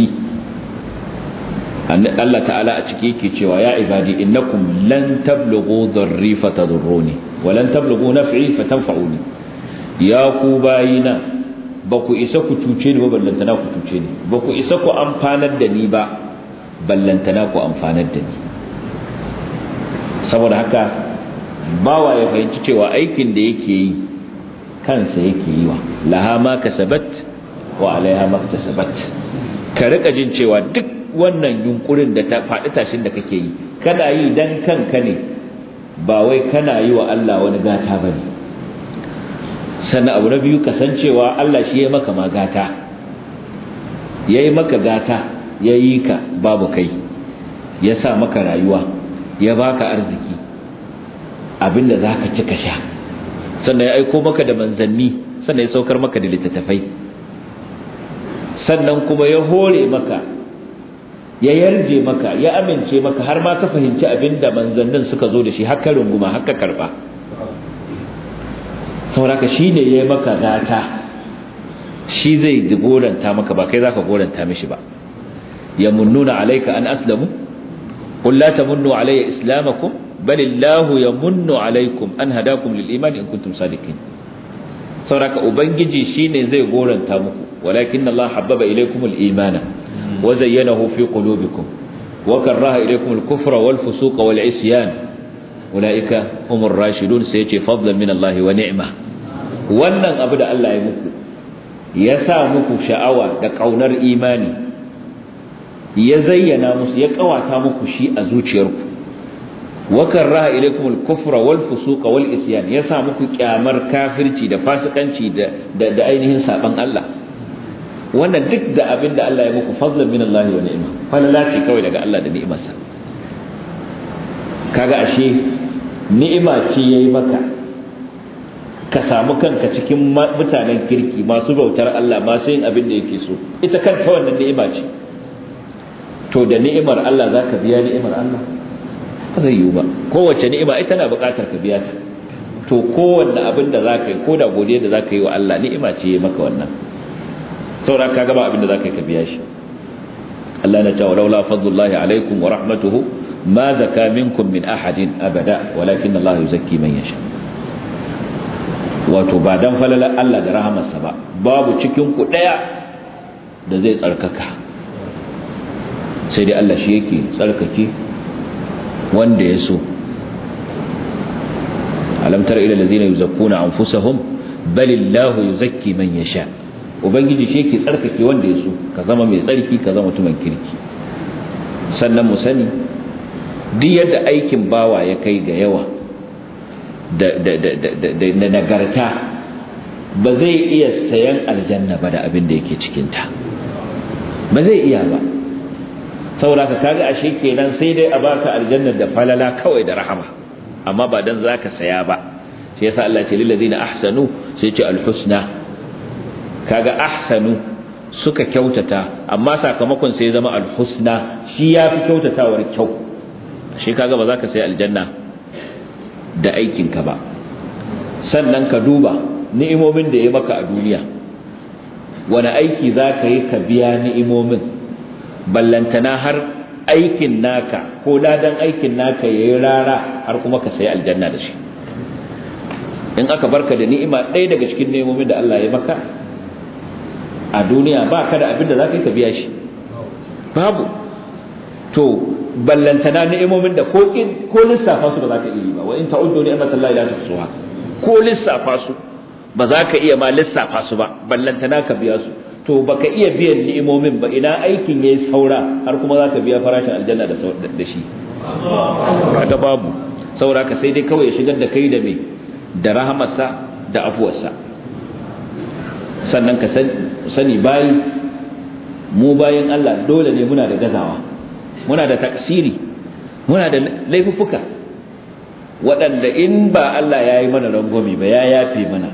Allah ta'ala a ciki yake cewa ya ibadi innakum lan tablughu dharri fatadurruni wa lan tablughu naf'i fatanfa'uni. ya ku bayina, ba ku isa ku cuce ni ba, ballantana ku cuce ni, ba ku isa ku amfanar da ni ba, ballantana ku amfanar da ni. saboda haka bawa ya fahimci cewa aikin da yake yi kansa yake yi wa, laha ma kasabat wa alaiha ma kasabat. ka rika jin cewa duk wannan yunkurin da ta faɗi tashin da kake yi, kana yi dan kanka ne, ba wai kana yi wa Allah wani gata bane. sannan abu na biyu, kasancewa Allah shi ya maka magata, yayi maka gata ya yi ka babu kai, ya sa maka rayuwa, ya baka arziki, abinda za ka ci ka sha, sannan ya aiko maka da manzanni, sannan ya saukar maka da littattafai, sannan kuma ya hore maka, ya yarje maka, ya amince maka, har ma ka fahimci abinda manzannin suka zo da shi, haka runguma, haka karba. sauraka shi ne ya yi maka gata, shi zai goranta maka, ba kai za ka goranta mishi ba. ya munnuna alaika an aslamu qul la tamunnu alayya islamakum bal illahu yamunnu alaykum an hadakum lil iman in kuntum sadiqin. sauraka ubangiji shine zai goranta muku, walakin Allah habbaba ilaykum al imana wa zayyanahu fi qulubikum wa karaha ilaykum al kufra wal fusuqa wal isyan ulaika humur rashidun. sai yace fadlan min Allah wa ni'ma. wannan abu da Allah ya muku, ya sa muku sha'awa da kaunar imani, ya zayyana musu, ya kawata muku shi a zuciyarku, wa karaha ilaykum al-kufra wal fusuqa wal isyan, ya sa muku kyamar kafirci da fasikanci da ainihin saban Allah. wannan duk da abin da Allah ya muku fadlan min Allah wa ni'ma, falala ce kawai daga Allah da ni'imarsa. kaga ashe ni'ima ce yayi maka ka samu kanka cikin mutanen kirki masu bautar Allah, masu yin abin da yake so. ita kanta wannan ni'ima ce. to da ni'imar Allah zaka biya ni'imar Allah? ba zai yiwu ba. kowace ni'ima ita na buƙatar ka biya ta. to kowanne abin da zaka yi, ko da godiya da zaka yi wa Allah, ni'ima ce yayi maka wannan. saboda ka gaba abin da zaka yi ka biya shi. Allah na ta walaula fadlullahi alaikum wa rahmatuhu ma zaka minkum min ahadin abada walakin Allah yuzakki man yasha. wato ba dan falala Allah da rahamarsa ba, babu cikin ku daya da zai tsarkaka, sai dai Allah shi yake tsarkake wanda ya so. alam tara ila allazina yuzakkuna anfusahum balillahu yuzakki man yasha. ubangiji shi yake tsarkake wanda ya so, ka zama mai tsarki, ka zama mutumin kirki. sannan mu sani duk yadda aikin bawa ya kai ga yawa da nagarta, ba zai iya sayan aljanna ba da abin da yake cikinta, ba zai iya ba. saboda ka kaga ashe kenan sai dai a baka aljanna da falala kawai da rahama, amma ba dan zaka saya ba. shi yasa Allah ya ce lil ladina ahsanu, sai ce alhusna. kaga ahsanu suka kyautata, amma sakamakon sai zama alhusna, shi yafi kyautatawar kyau. shi kaga ba za ka sai aljanna da aikinka ba. sannan ka duba ni'imomin da ya maka a duniya, wani aiki za ka yi ka biya ni'imomin, ballantana har aikin naka ko ladan aikin naka ya yi rara har kuma ka sai aljanna da shi. in aka barka da ni'ima ɗaya daga cikin ni'imomin da Allah ya maka a duniya, ba ka da abin da za ka yi ka biya shi, babu. to ballantana ni'imomin da ko lissafa su ba za ka iya ba. wa in ta'uddu ni'matallahi la tuhsuha. ko lissafa su ba za ka iya ma lissafa su ba, ballantana ka biya su. to baka iya biyan ni'imomin ba, ina aikin yayi saura har kuma za ka biya farashin aljanna da shi? kaga babu. saboda ka sai dai kawai ya shigar da kai da me, da rahamarsa da afuwarsa. sannan ka sani bayi, mu bayin Allah dole ne muna da gazawa, muna da taksiri, muna da laifuffuka waɗanda in ba Allah ya yi mana rangwame ba, ya yafe mana,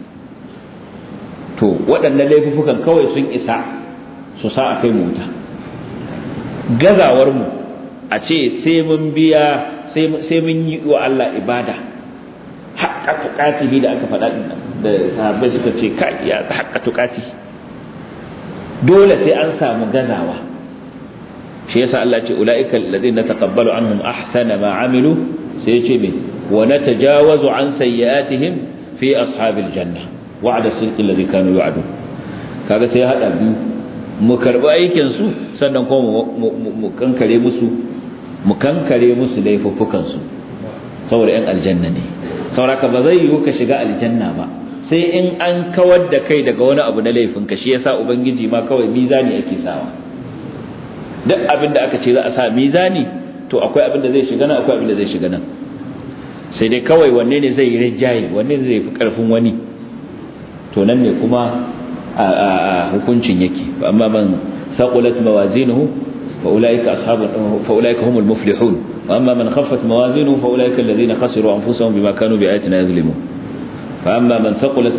to waɗannan laifuffukan kawai sun isa su sa a kai mu wuta. gazawarmu a ce sai mun biya, sai mun yi wa Allah ibada haƙƙa tuƙatihi da aka faɗa ɗin, da sahabbai suka ce kai ya haƙƙa tuƙatihi, dole sai an samu gazawa. shi yasa Allah ce ulaika alladhina taqabbalu anhum ahsana ma amilu, sai yace me wa natajawazu an sayyi'atihim fi ashabil janna wa'ada as-sidqi alladhi kanu yu'adun. kaga sai hada biyu, mu karbi aikin su sannan kuma mu kankare musu laifuffukan su, saboda yan aljanna ne. saboda ka ba zai yiwu ka shiga aljanna ba sai in an kawar da kai daga wani abu na laifinka. shi yasa ubangiji ma kawai mizani ake sawa. duk abin da aka ce za a sa mizani, to akwai abin da zai shiga nan, akwai abin da zai shiga nan. sai dai kawai wanne ne zai yi rinjaye, wanne ne zai fi karfin wani, to nan ne kuma a hukuncin yake. amma man thaqulat mawazinuhu فأولئك هم المفلحون وأما من خفت موازينه فأولئك الذين خسروا أنفسهم بما كانوا بآياتنا يظلمون فأما من ثقلت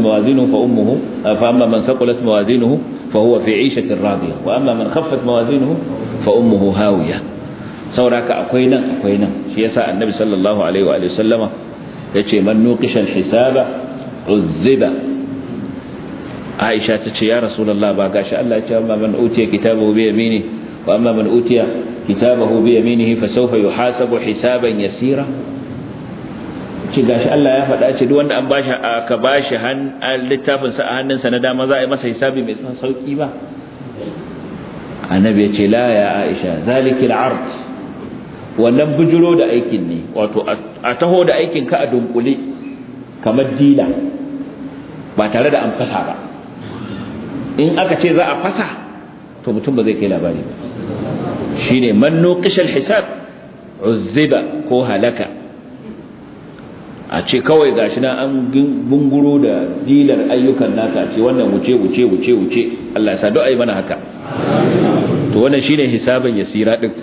موازينه فهو في عيشة راضية وأما من خفت موازينه فأمه هاوية سوراك أقوينا شيساء النبي صلى الله عليه وآله وسلم يقول من نوقش الحساب عذب عائشة تقول يا رسول الله باقاش الله أما من أوتي كتابه بيمينه وأما من أوتي كتابه بيمينه فسوف يحاسب حسابا يسيرا ce gashi Allah ya faɗa ce duk wanda an bashi aka bashi littafin sa a hannunsa na dama za a yi masa hisabi mai sauki ba annabi ya ce la ya Aisha zalikal ard wannan bujuro da aikin ne wato a taho da aikin ka a dunkule kamar dila ba tare da an fasa ba in aka ce za a fasa to mutum ba zai kai labari ba shine man nuqishal hisab uzziba ko halaka a ce kawai gashi na an bunguro da dilar ayyukan naka ce wannan wuce Allah ya sa du'a yi mana haka to wannan shine hisaban yasira din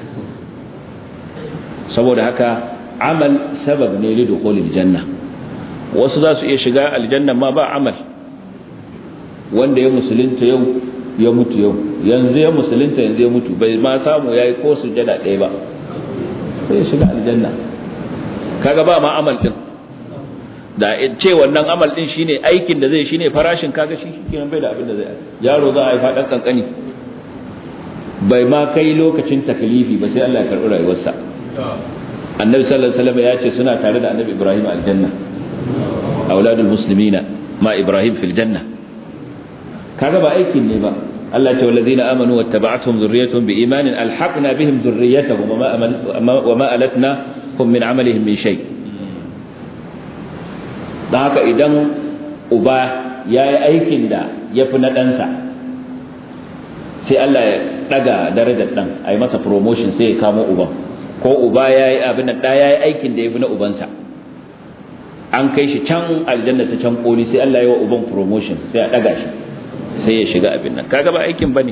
saboda haka amal sabab ne li dukhulil janna wasu za su iya shiga aljanna ma ba amal wanda ya musulunta yau ya mutu yau yanzu ya musulunta yanzu ya mutu bai ma samu yayi ko sujada ɗaya ba sai shiga aljanna kaga ba ma amal din da ce wannan amal din shine aikin da zai shine farashin kaga shi kenan bai da abin da zai yaro za a yi fadan kankani bai ma kai lokacin taklifi ba sai Allah ya karbi rayuwarsa annabi sallallahu alaihi wasallam ya ce suna tare da annabi Ibrahim aljanna auladul muslimina ma Ibrahim fil janna kaga ba aikin ne ba Allah ya ce walladheena amanu wattaba'atuhum dhurriyyatuhum biimanin alhaqna bihim dhurriyyatahum wama alatnahum min amalihim min shay' don haka idan uba ya yi aikin da ya fi na ɗansa sai Allah ya ɗaga darajar ɗan a yi masa promotion sai ya kamo uban ko uba ya yi abin da ɗa ya yi aikin da ya fi na ubansa an kai shi can aljanna ta can koli sai Allah ya yi wa uban promotion sai a ɗaga shi sai ya shiga abin nan kaga ba aikin ba ne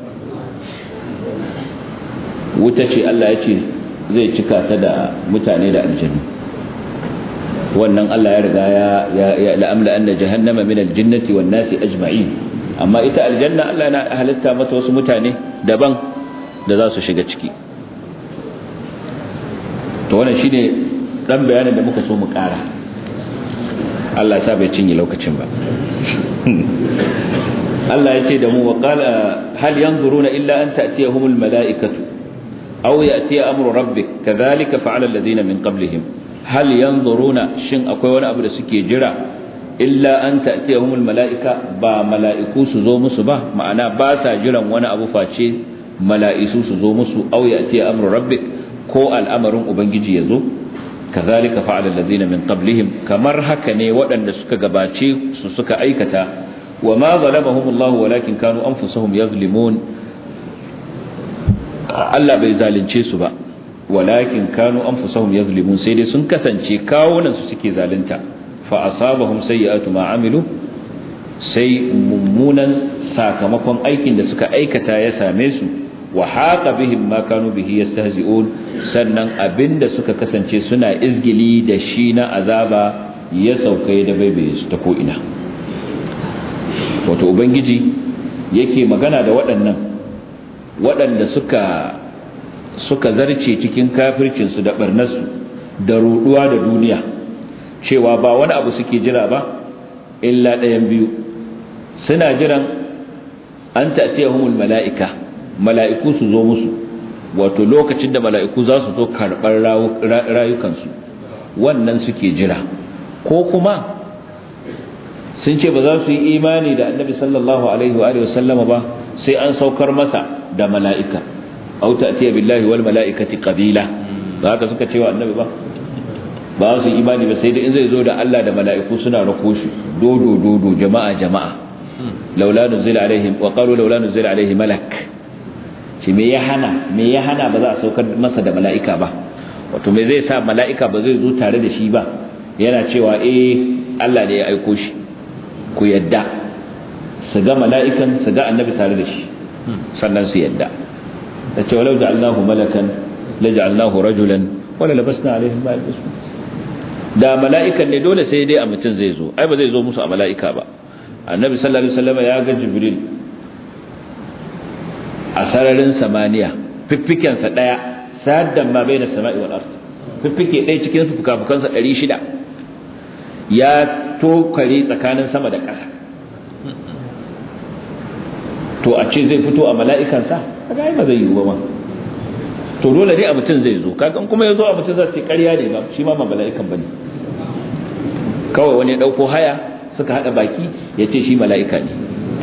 wuta ce Allah ya ce zai cika ta da mutane da aljanu wannan Allah ya riga ya la'amla anna jahannama min al-jinnati wan nasi ajma'in amma ita aljanna Allah na halitta mata wasu mutane daban da za su shiga ciki to wannan shine dan bayanin da muka so mu ƙara Allah ya sa bai cinye lokacin ba Allah ya ce da mu wa qala hal yanzuruna illa an ta'tiyahumul mala'ikatu aw ya'tiya amru rabbik kadhalika fa'ala alladhina min qablihim hal yanzuruna shin akwai wani abu da suke jira illa an ta'tiyahumul mala'ika ba mala'iku su zo musu ba ma'ana ba sa jiran wani abu face mala'isu su zo musu aw ya'tiya amru rabbik ko al'amarin ubangiji yazo kazalika fa'ala alladhina min qablihim kamar haka ne waɗanda suka gabace su suka aikata wama zalamahumullahu walakin kanu anfusuhum yazlimun Allah bai zalunce su ba walakin kanu anfusahum yazlimun sai dai sun kasance kawunan su suke zalunta fa asabahum sayyi'atu ma amilu sai mummunan sakamakon aikin da suka aikata ya same su wa haqa bihim ma kanu bihi yastahzi'un sannan abinda suka kasance suna izgili da shi na azaba ya saukai da baibaye su ta ko ina wato ubangiji yake magana da waɗanda suka zarce cikin kafircinsu da barnarsu da ruduwa da duniya cewa ba wani abu suke jira ba illa ɗayan biyu suna jiran an ta'tiyahumul mala'ika mala'iku su zo musu wato lokacin da mala'iku za su zo karɓar rayukansu wannan suke jira ko kuma sun ce ba za su yi imani da annabi sallallahu alaihi wa sallama ba sai an saukar masa da mala'ika aw ta'tiya billahi wal mala'ikati qabila ba haka suka cewa annabi ba su imani ba sai dai in zai zo da Allah da mala'iku suna rako shi dodo jama'a laula nuzila alaihim wa qalu laula nuzila alaihi malak shi me ya hana ba za a saukar masa da mala'ika ba wato me zai sa mala'ika ba zai zo tare da shi ba yana cewa Allah ne ya aiko shi ku yadda su ga mala'ikan su ga annabi tare da shi sannan su yadda da ce walau ja'alnahu malakan la ja'alnahu rajulan wala labasna alaihim ma yalbasun. Da mala'ikan ne dole sai dai a mutum zai zo, ai ba zai zo musu a mala'ika ba. Annabi sallallahu alaihi wasallam ya ga Jibril a sararin samaniya, fiffiken sa daya saddan ma baina sama'i wal ard, fiffike dai cikin fukafukan sa 600 ya tokare tsakanin sama da ƙasa. To a ce zai fito a mala'ikansa kaga ai ba zai yi ba. To dole ne a mutum zai zo, kaga kuma ya zo a mutum zai ce ƙarya ne ba, shi ma mala'ikan bane, kawai wani ya dauko haya suka hada baki ya ce shi mala'ika ne.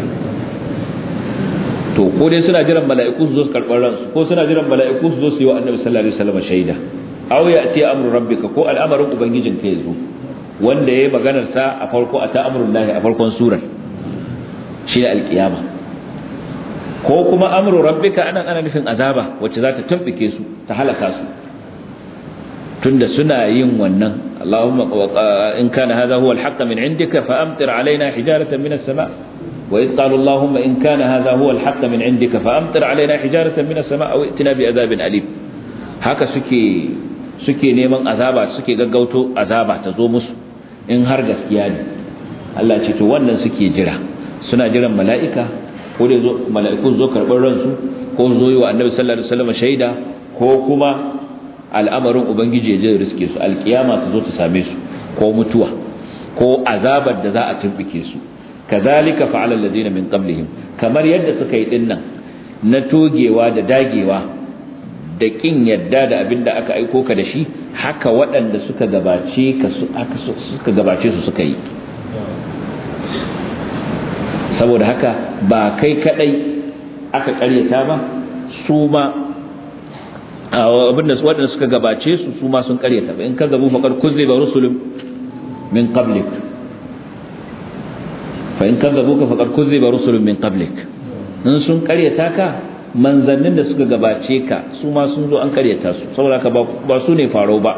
To ko dai suna jiran mala'iku su zo su karɓar ransu, ko suna jiran mala'iku su zo su yi wa annabi sallallahu alaihi wasallam shaida, aw ya ati amru rabbika, ko al'amarin ubangijinka ya zo, wanda yayi maganar sa a farko a ta amrullahi a farkon surar shi ne alkiyama, ko kuma amru rabbika anan ana nufin azaba wacce za ta tumfike su ta halaka su, tunda suna yin wannan. Allahumma in kana hadha huwa al-haqq min indika fa amtir alaina hijaratan min as-sama' wa idh qalu Allahumma in kana hadha huwa al-haqq min indika fa amtir alaina hijaratan min as-sama' aw itina bi adhabin alim. Haka suke neman azaba, suke gaggauto azaba ta zo musu in har gaskiya ne. Allah ce to wannan suke jira, suna jiran mala'ika, ko da zo mala'iku zo karɓar ransu, ko zo yi wa annabi sallallahu alaihi wasallam shaida, ko kuma al'amarin ubangiji ya je riske su, alkiyama ta zo ta same su, ko mutuwa, ko azabar da za a tumbike su. Kazalika fa'ala alladhina min qablihim, kamar yadda suka yi dinnan na togewa da dagewa da kin yadda da abinda aka aiko ka da shi, haka waɗanda suka gabace ka su suka yi. Saboda haka ba kai kadai aka karyata ba, su ma abinda waɗanda suka gabace su ma sun karyata ba. In kazzabu faqad kuzziba rusulun min qablik, fa in kazzabuka faqad kuzziba rusulun min qablik. In sun karyata ka, manzannin da suka gabace ka su ma sun zo an karyata su, saboda haka ba su ne faro ba.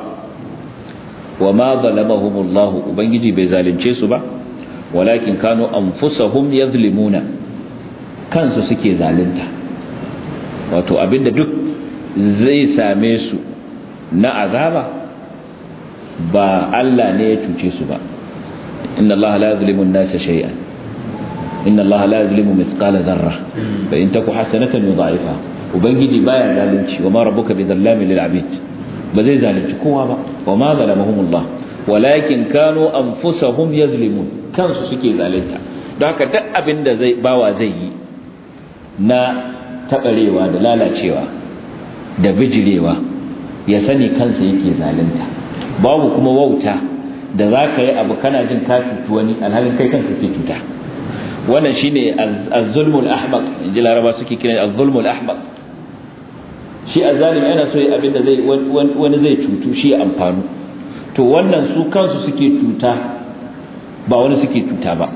wa ma zalamahumullahu, ubangiji bai zalunce su ba, walakin kanu anfusahum yazlimuna, kansu suke zalunta. Wato abinda duk zai same su na azaba ba Allah ne ya cuce su ba. inna Allah la yuzlimu an-nasa shay'an, inna Allah la yuzlimu mithqala dharra fa in taku hasanatan yudha'ifha. Ubangiji baya zalunci, wa ma rabbuka bidhallamin lil 'abid, ba zai zalunci kowa ba. wa ma zalamahumullah walakin kanu anfusahum yazlimun, kansu suke zalunta. Don haka duk abin da bawa zai yi na tabarewa da lalacewa da bijirewa, ya sani kansa yake zalunta. Babu kuma wauta da za ka yi abu kana jin ka cutu wani alhalin kai kanka ke cuta. Wannan shine az-zulmul ahmaq, inji Laraba suke kiran az-zulmul ahmaq. Shi azzalimi yana so yi abin da wani zai cutu shi ya amfanu. To wannan su kansu suke cuta, ba wani suke cuta ba.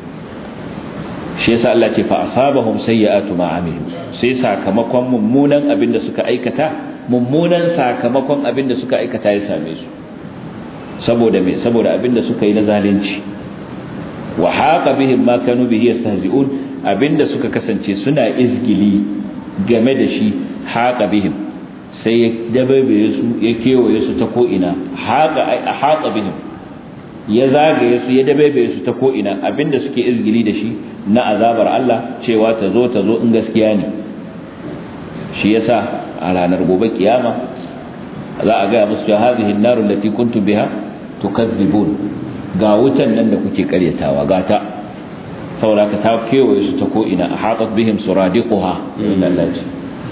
Shi yasa Allah ce fa asabahum sayyi'atu ma amilu, sai sakamakon mummunan abin da suka aikata, mummunan sakamakon abin da suka aikata ya same su. Saboda me? Saboda abin da suka yi na zalunci. Wa haqa bihim ma kanu bihi yastahzi'un, abin da suka kasance suna izgili game da shi, haqa bihim, sai ya dabaye su, ya kewaye su ta ko ina. Haqa bihim, ya zagaye su, ya dabaye su ta ko ina, abinda suke izgili da shi na azabar Allah, cewa ta zo in gaskiya ne. Shi yasa a ranar gobe kiyama za a ga musu hadhihi an-naru allati kuntum biha tukazzibun, ga wutan nan da kuke karyatawa ga ta, saboda ka ta kewaye su ta ko ina. Hatat bihim suradiquha, Allah ce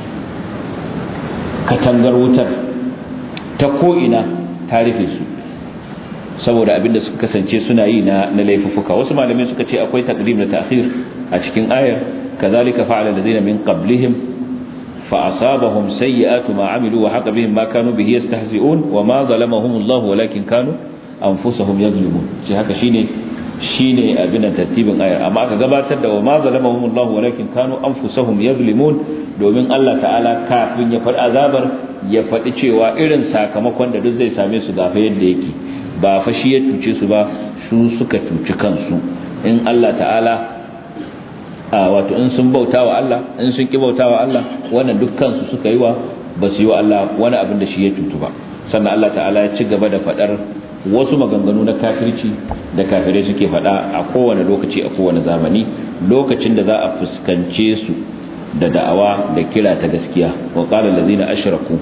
katangar wutar ta ko ina ta rufe su, saboda abinda suka kasance suna yi na laifuka. Wasu malamai suka ce akwai taqdim da ta'khir a cikin ayar, kazalika fa'ala allazina min qablihim fa asabahum sayyi'atu ma 'amilu wa haqa bihim ma kanu bihi yastahzi'un wa ma zalamahum Allah walakin kanu anfusahum yadhlimun. Shi haka shine abin tartibin ayar, amma aka gabatar da wa ma zalamahum Allah walakin kanu anfusahum yadhlimun domin Allah ta'ala kafin ya faɗi azabar ya faɗi cewa irin sakamakon da duk zai same su gafa yadda yake. Ba fa shi ya cuce su ba, su suka cuci kansu. In Allah ta'ala wato in sun bautawa Allah in sun ki bautawa Allah wannan dukkan su suka yi wa ba su yi wa Allah wani abin da shi ya cutu ba. Sannan Allah ta'ala ya ci gaba da fadar wasu maganganu na kafirci da kafirai suke fada a kowane lokaci a kowane zamani lokacin da za a fuskance su da da'awa da kira ta gaskiya. Wa qala allazina ashraku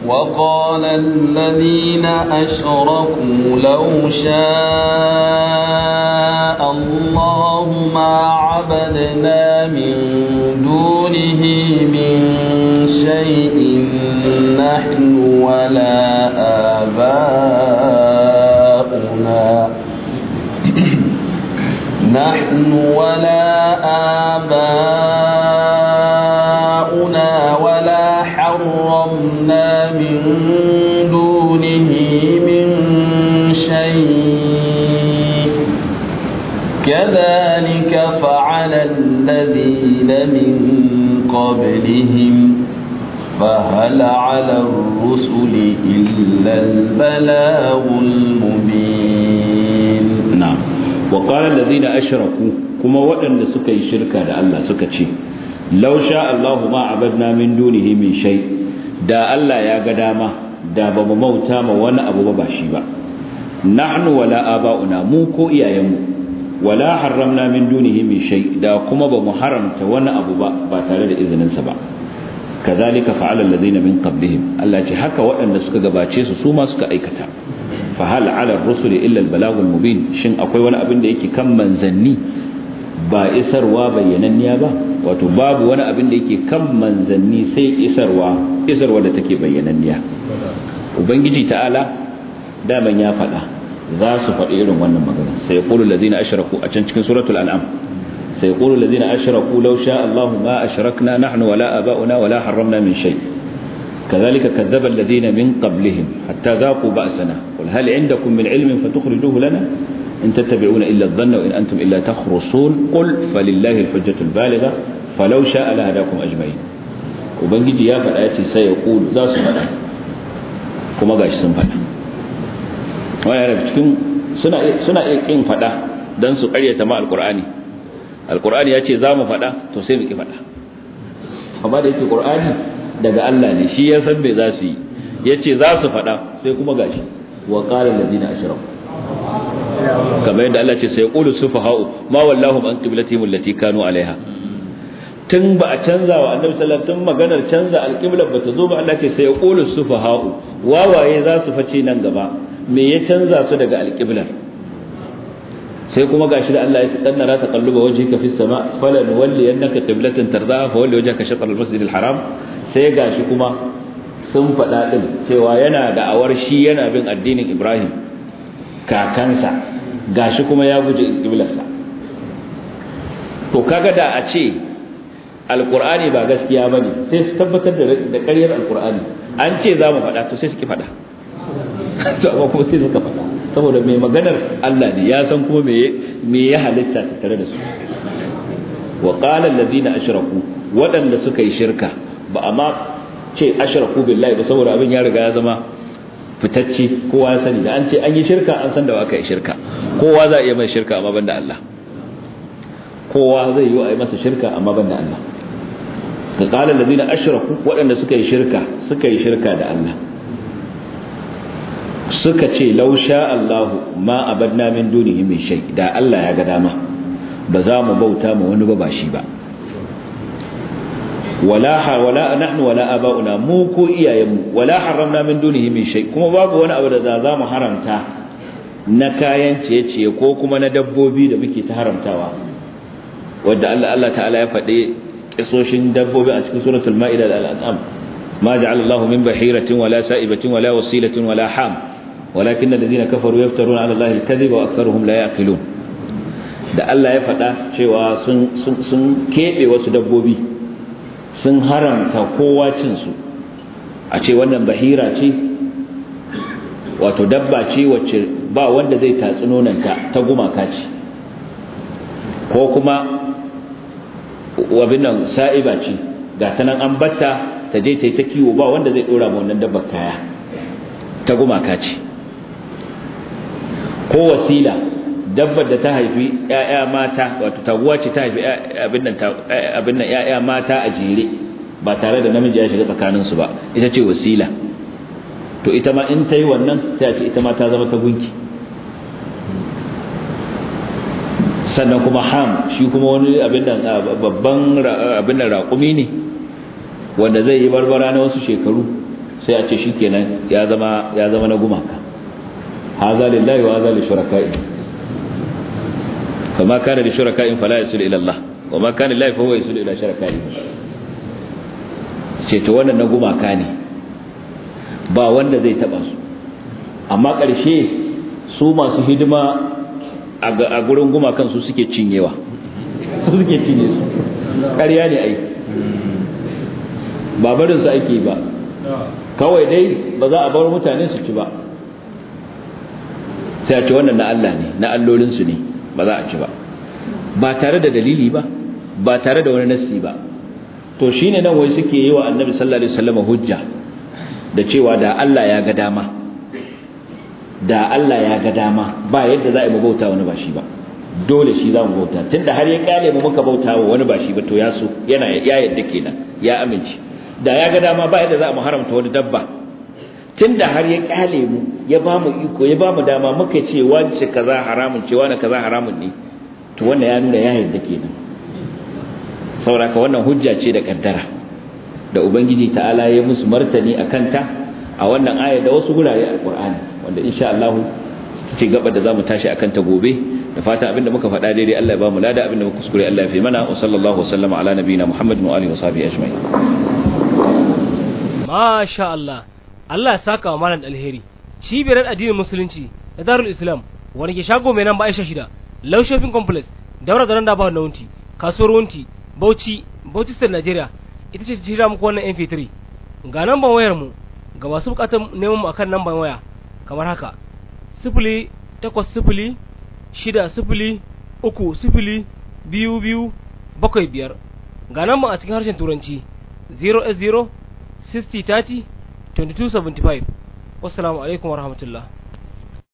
law sha'a Allahu ma 'abadna min dunihi min shay'in nahnu wala آباؤنا ولا حرمنا من دونه من شيء كذلك فعل الذين من قبلهم فهل على الرسل إلا البلاغ المبين. نعم. وقال الذين أشركوا كما وأن سكي شركة الله سكتشي لو شاء الله ما عبدنا من دونه من شيء دا الله يا قدامة دا بموتا وانا أبو بباشيبا نحن ولا آباؤنا موكو إيايمو ولا حرمنا من دونه من شيء دا كما بمحرمت وانا أبو باتالي إذن سبا كذلك فعل الذين من قبلهم الله حكى وأن سكا قباتشيس سوما سكا أيكتا فهل على الرسل إلا البلاغ المبين شن أقوي وانا أبن ديكي كم منزني با إسروا بيننيا با وتباب وانا أبن ديكي كم منزني سي إسروا لتكي بيننيا وبنجي تعالى داما يافدا ذا سفئير وانا مغنى سيقول الذين أشركوا أتنشكن سورة الأنعام سيقول الذين أشركوا لو شاء الله ما أشركنا نحن ولا آباؤنا ولا حرمنا من شيء كذلك كذب الذين من قبلهم حتى ذاقوا بأسنا قل هل عندكم من علم فتخرجوه لنا إن تتبعون إلا الظن وإن أنتم إلا تخرصون قل فلله الحجة البالغة فلو شاء لهداكم أجمعين وبنجي يا فالآياتي سيقول ذا سمنا كما قاش سنفنا وانا ربتكم سنة إن فدا دان سقرية مع القرآن يأتي ذا مفدا تسيبك فدا فما ديك القرآن daga Allah ne shi ya san me za su yi yace za su fada sai kuma gashi wa qala allazina ashraku kamar yadda Allah ce sai yaqulu sufaha'u ma wallahum an qiblatihim allati kanu alaiha tun ba a canza wa annabi sallallahu alaihi wasallam maganar canza alqibla ba ta zo ba Allah ce sai yaqulu sufaha'u wawaye za su face nan gaba me ya canza su daga alqiblar sai kuma gashi da Allah ya tsanna ta kalluba wajhika fis sama falan walli annaka qiblatan tardaha fa walli wajhaka shatr al-masjid al-haram sai gashi kuma sun faɗa din cewa yana da awar shi yana bin addinin Ibrahim kakansa gashi kuma ya guje qiblarsa to kaga da a ce alqur'ani ba gaskiya bane sai su tabbatar da ƙaryar alqur'ani an ce za mu faɗa to sai suke faɗa to amma kuma sai suka faɗa saboda mai maganar Allah ne ya san kuma me ya halitta tare da su wa qala allazina ashraku wadanda suka yi shirka ba amma ce ashraku billahi ba saboda abin ya riga ya zama fitacce kowa ya sani da an ce an yi shirka an san da wa aka yi shirka kowa za iya mai shirka amma banda Allah kowa zai yi masa shirka amma banda Allah ka qala allazina ashraku wadanda suka yi shirka da Allah suka ce law sha Allahu ma abadna min dunihi min shay da Allah ya ga dama ba za mu bauta ma wani ba shi ba wala nahnu wala abauna mu ko iyayenmu wala haramna min dunihi min shay kuma babu wani abu da za mu haramta na kayan ciye-ciye ko kuma na dabbobi da muke ta haramtawa wanda Allah ta'ala ya faɗi kisoshin dabbobi a cikin suratul ma'ida da al-an'am ma ja'ala Allahu min bahiratin wala sa'ibatin wala wasilatin wala ham walakin alladhina kafaru yaftaruna 'ala Allahi al-kadhiba wa aktharuhum la ya'qilun da Allah ya faɗa cewa sun kebe wasu dabbobi sun haramta kowa cin su a ce wannan bahira ce wato dabba ce wacce ba wanda zai tatsi nonanta ta gumaka ce ko kuma wabin nan sa'iba ce ga ta nan an batta ta je ta yi ta kiwo ba wanda zai dora ma wannan dabbar kaya ta gumaka ce ko wasila dabbar da ta haifi ƴaƴa mata wato taguwa ce ta haifi abin nan ƴaƴa mata a jere ba tare da namiji ya shiga tsakaninsu ba ita ce wasila to ita ma in ta yi wannan sai a ce ita ma ta zama ta gunki. sannan kuma ham shi kuma wani abin nan babban abin nan raƙumi ne wanda zai yi barbara na wasu shekaru sai a ce shikenan ya zama na gumaka. haza lillahi wa haza li shuraka'i fama kana li shuraka'in fala yasul ila Allah wa ma kana lillahi fa huwa yasul ila shuraka'i. ce to wannan na gumaka ne ba wanda zai taba su amma ƙarshe su masu hidima a gurin gumakan su suke cinyewa su suke cinye su ƙarya ne ai ba barin su ake ba kawai dai ba za a bar mutane su ci ba sai a ce wannan na Allah ne na allolin su ne ba za a ci ba ba tare da dalili ba ba tare da wani nassi ba. to shine nan wai suke yi wa annabi sallallahu alaihi wasallam hujja da cewa da Allah ya ga dama ba yadda za a yi bauta wani ba shi ba dole shi za mu bauta tunda har ya kyale mu muka bauta wa wani ba shi ba to ya so ya yadda kenan ya amince da ya ga dama ba yadda za mu haramta wani dabba tunda har ya kyale mu ya ba mu iko ya ba mu dama muka ce wance kaza haramun ce wani kaza haramun ne to wannan ya nuna ya yadda kenan. saboda wannan hujja ce da kaddara da ubangiji ta'ala ya musu martani akan ta a wannan aya da wasu gurare a Qur'ani wanda insha Allah ce gaba da zamu tashi akan ta gobe da fata abinda muka faɗa daidai Allah ya ba mu lada abinda muka kuskure Allah ya fi mana wa sallallahu wasallama ala nabiyina Muhammadin wa alihi wa sahbihi ajma'in. Masha Allah Allah ya saka wa malam alheri. Cibiyar addinin musulunci da Darul Islam wani ke shago mai namba Aisha 6 Low Shopping Complex daura da randa ba na wunti kasuwar wunti Bauchi State Nigeria ita ce jira muku wannan MP3 ga namban wayar mu ga masu bukatar neman mu akan namban waya kamar haka 08030302275 ga namban a cikin harshen turanci 08060302275. Wassalamu alaikum warahmatullahi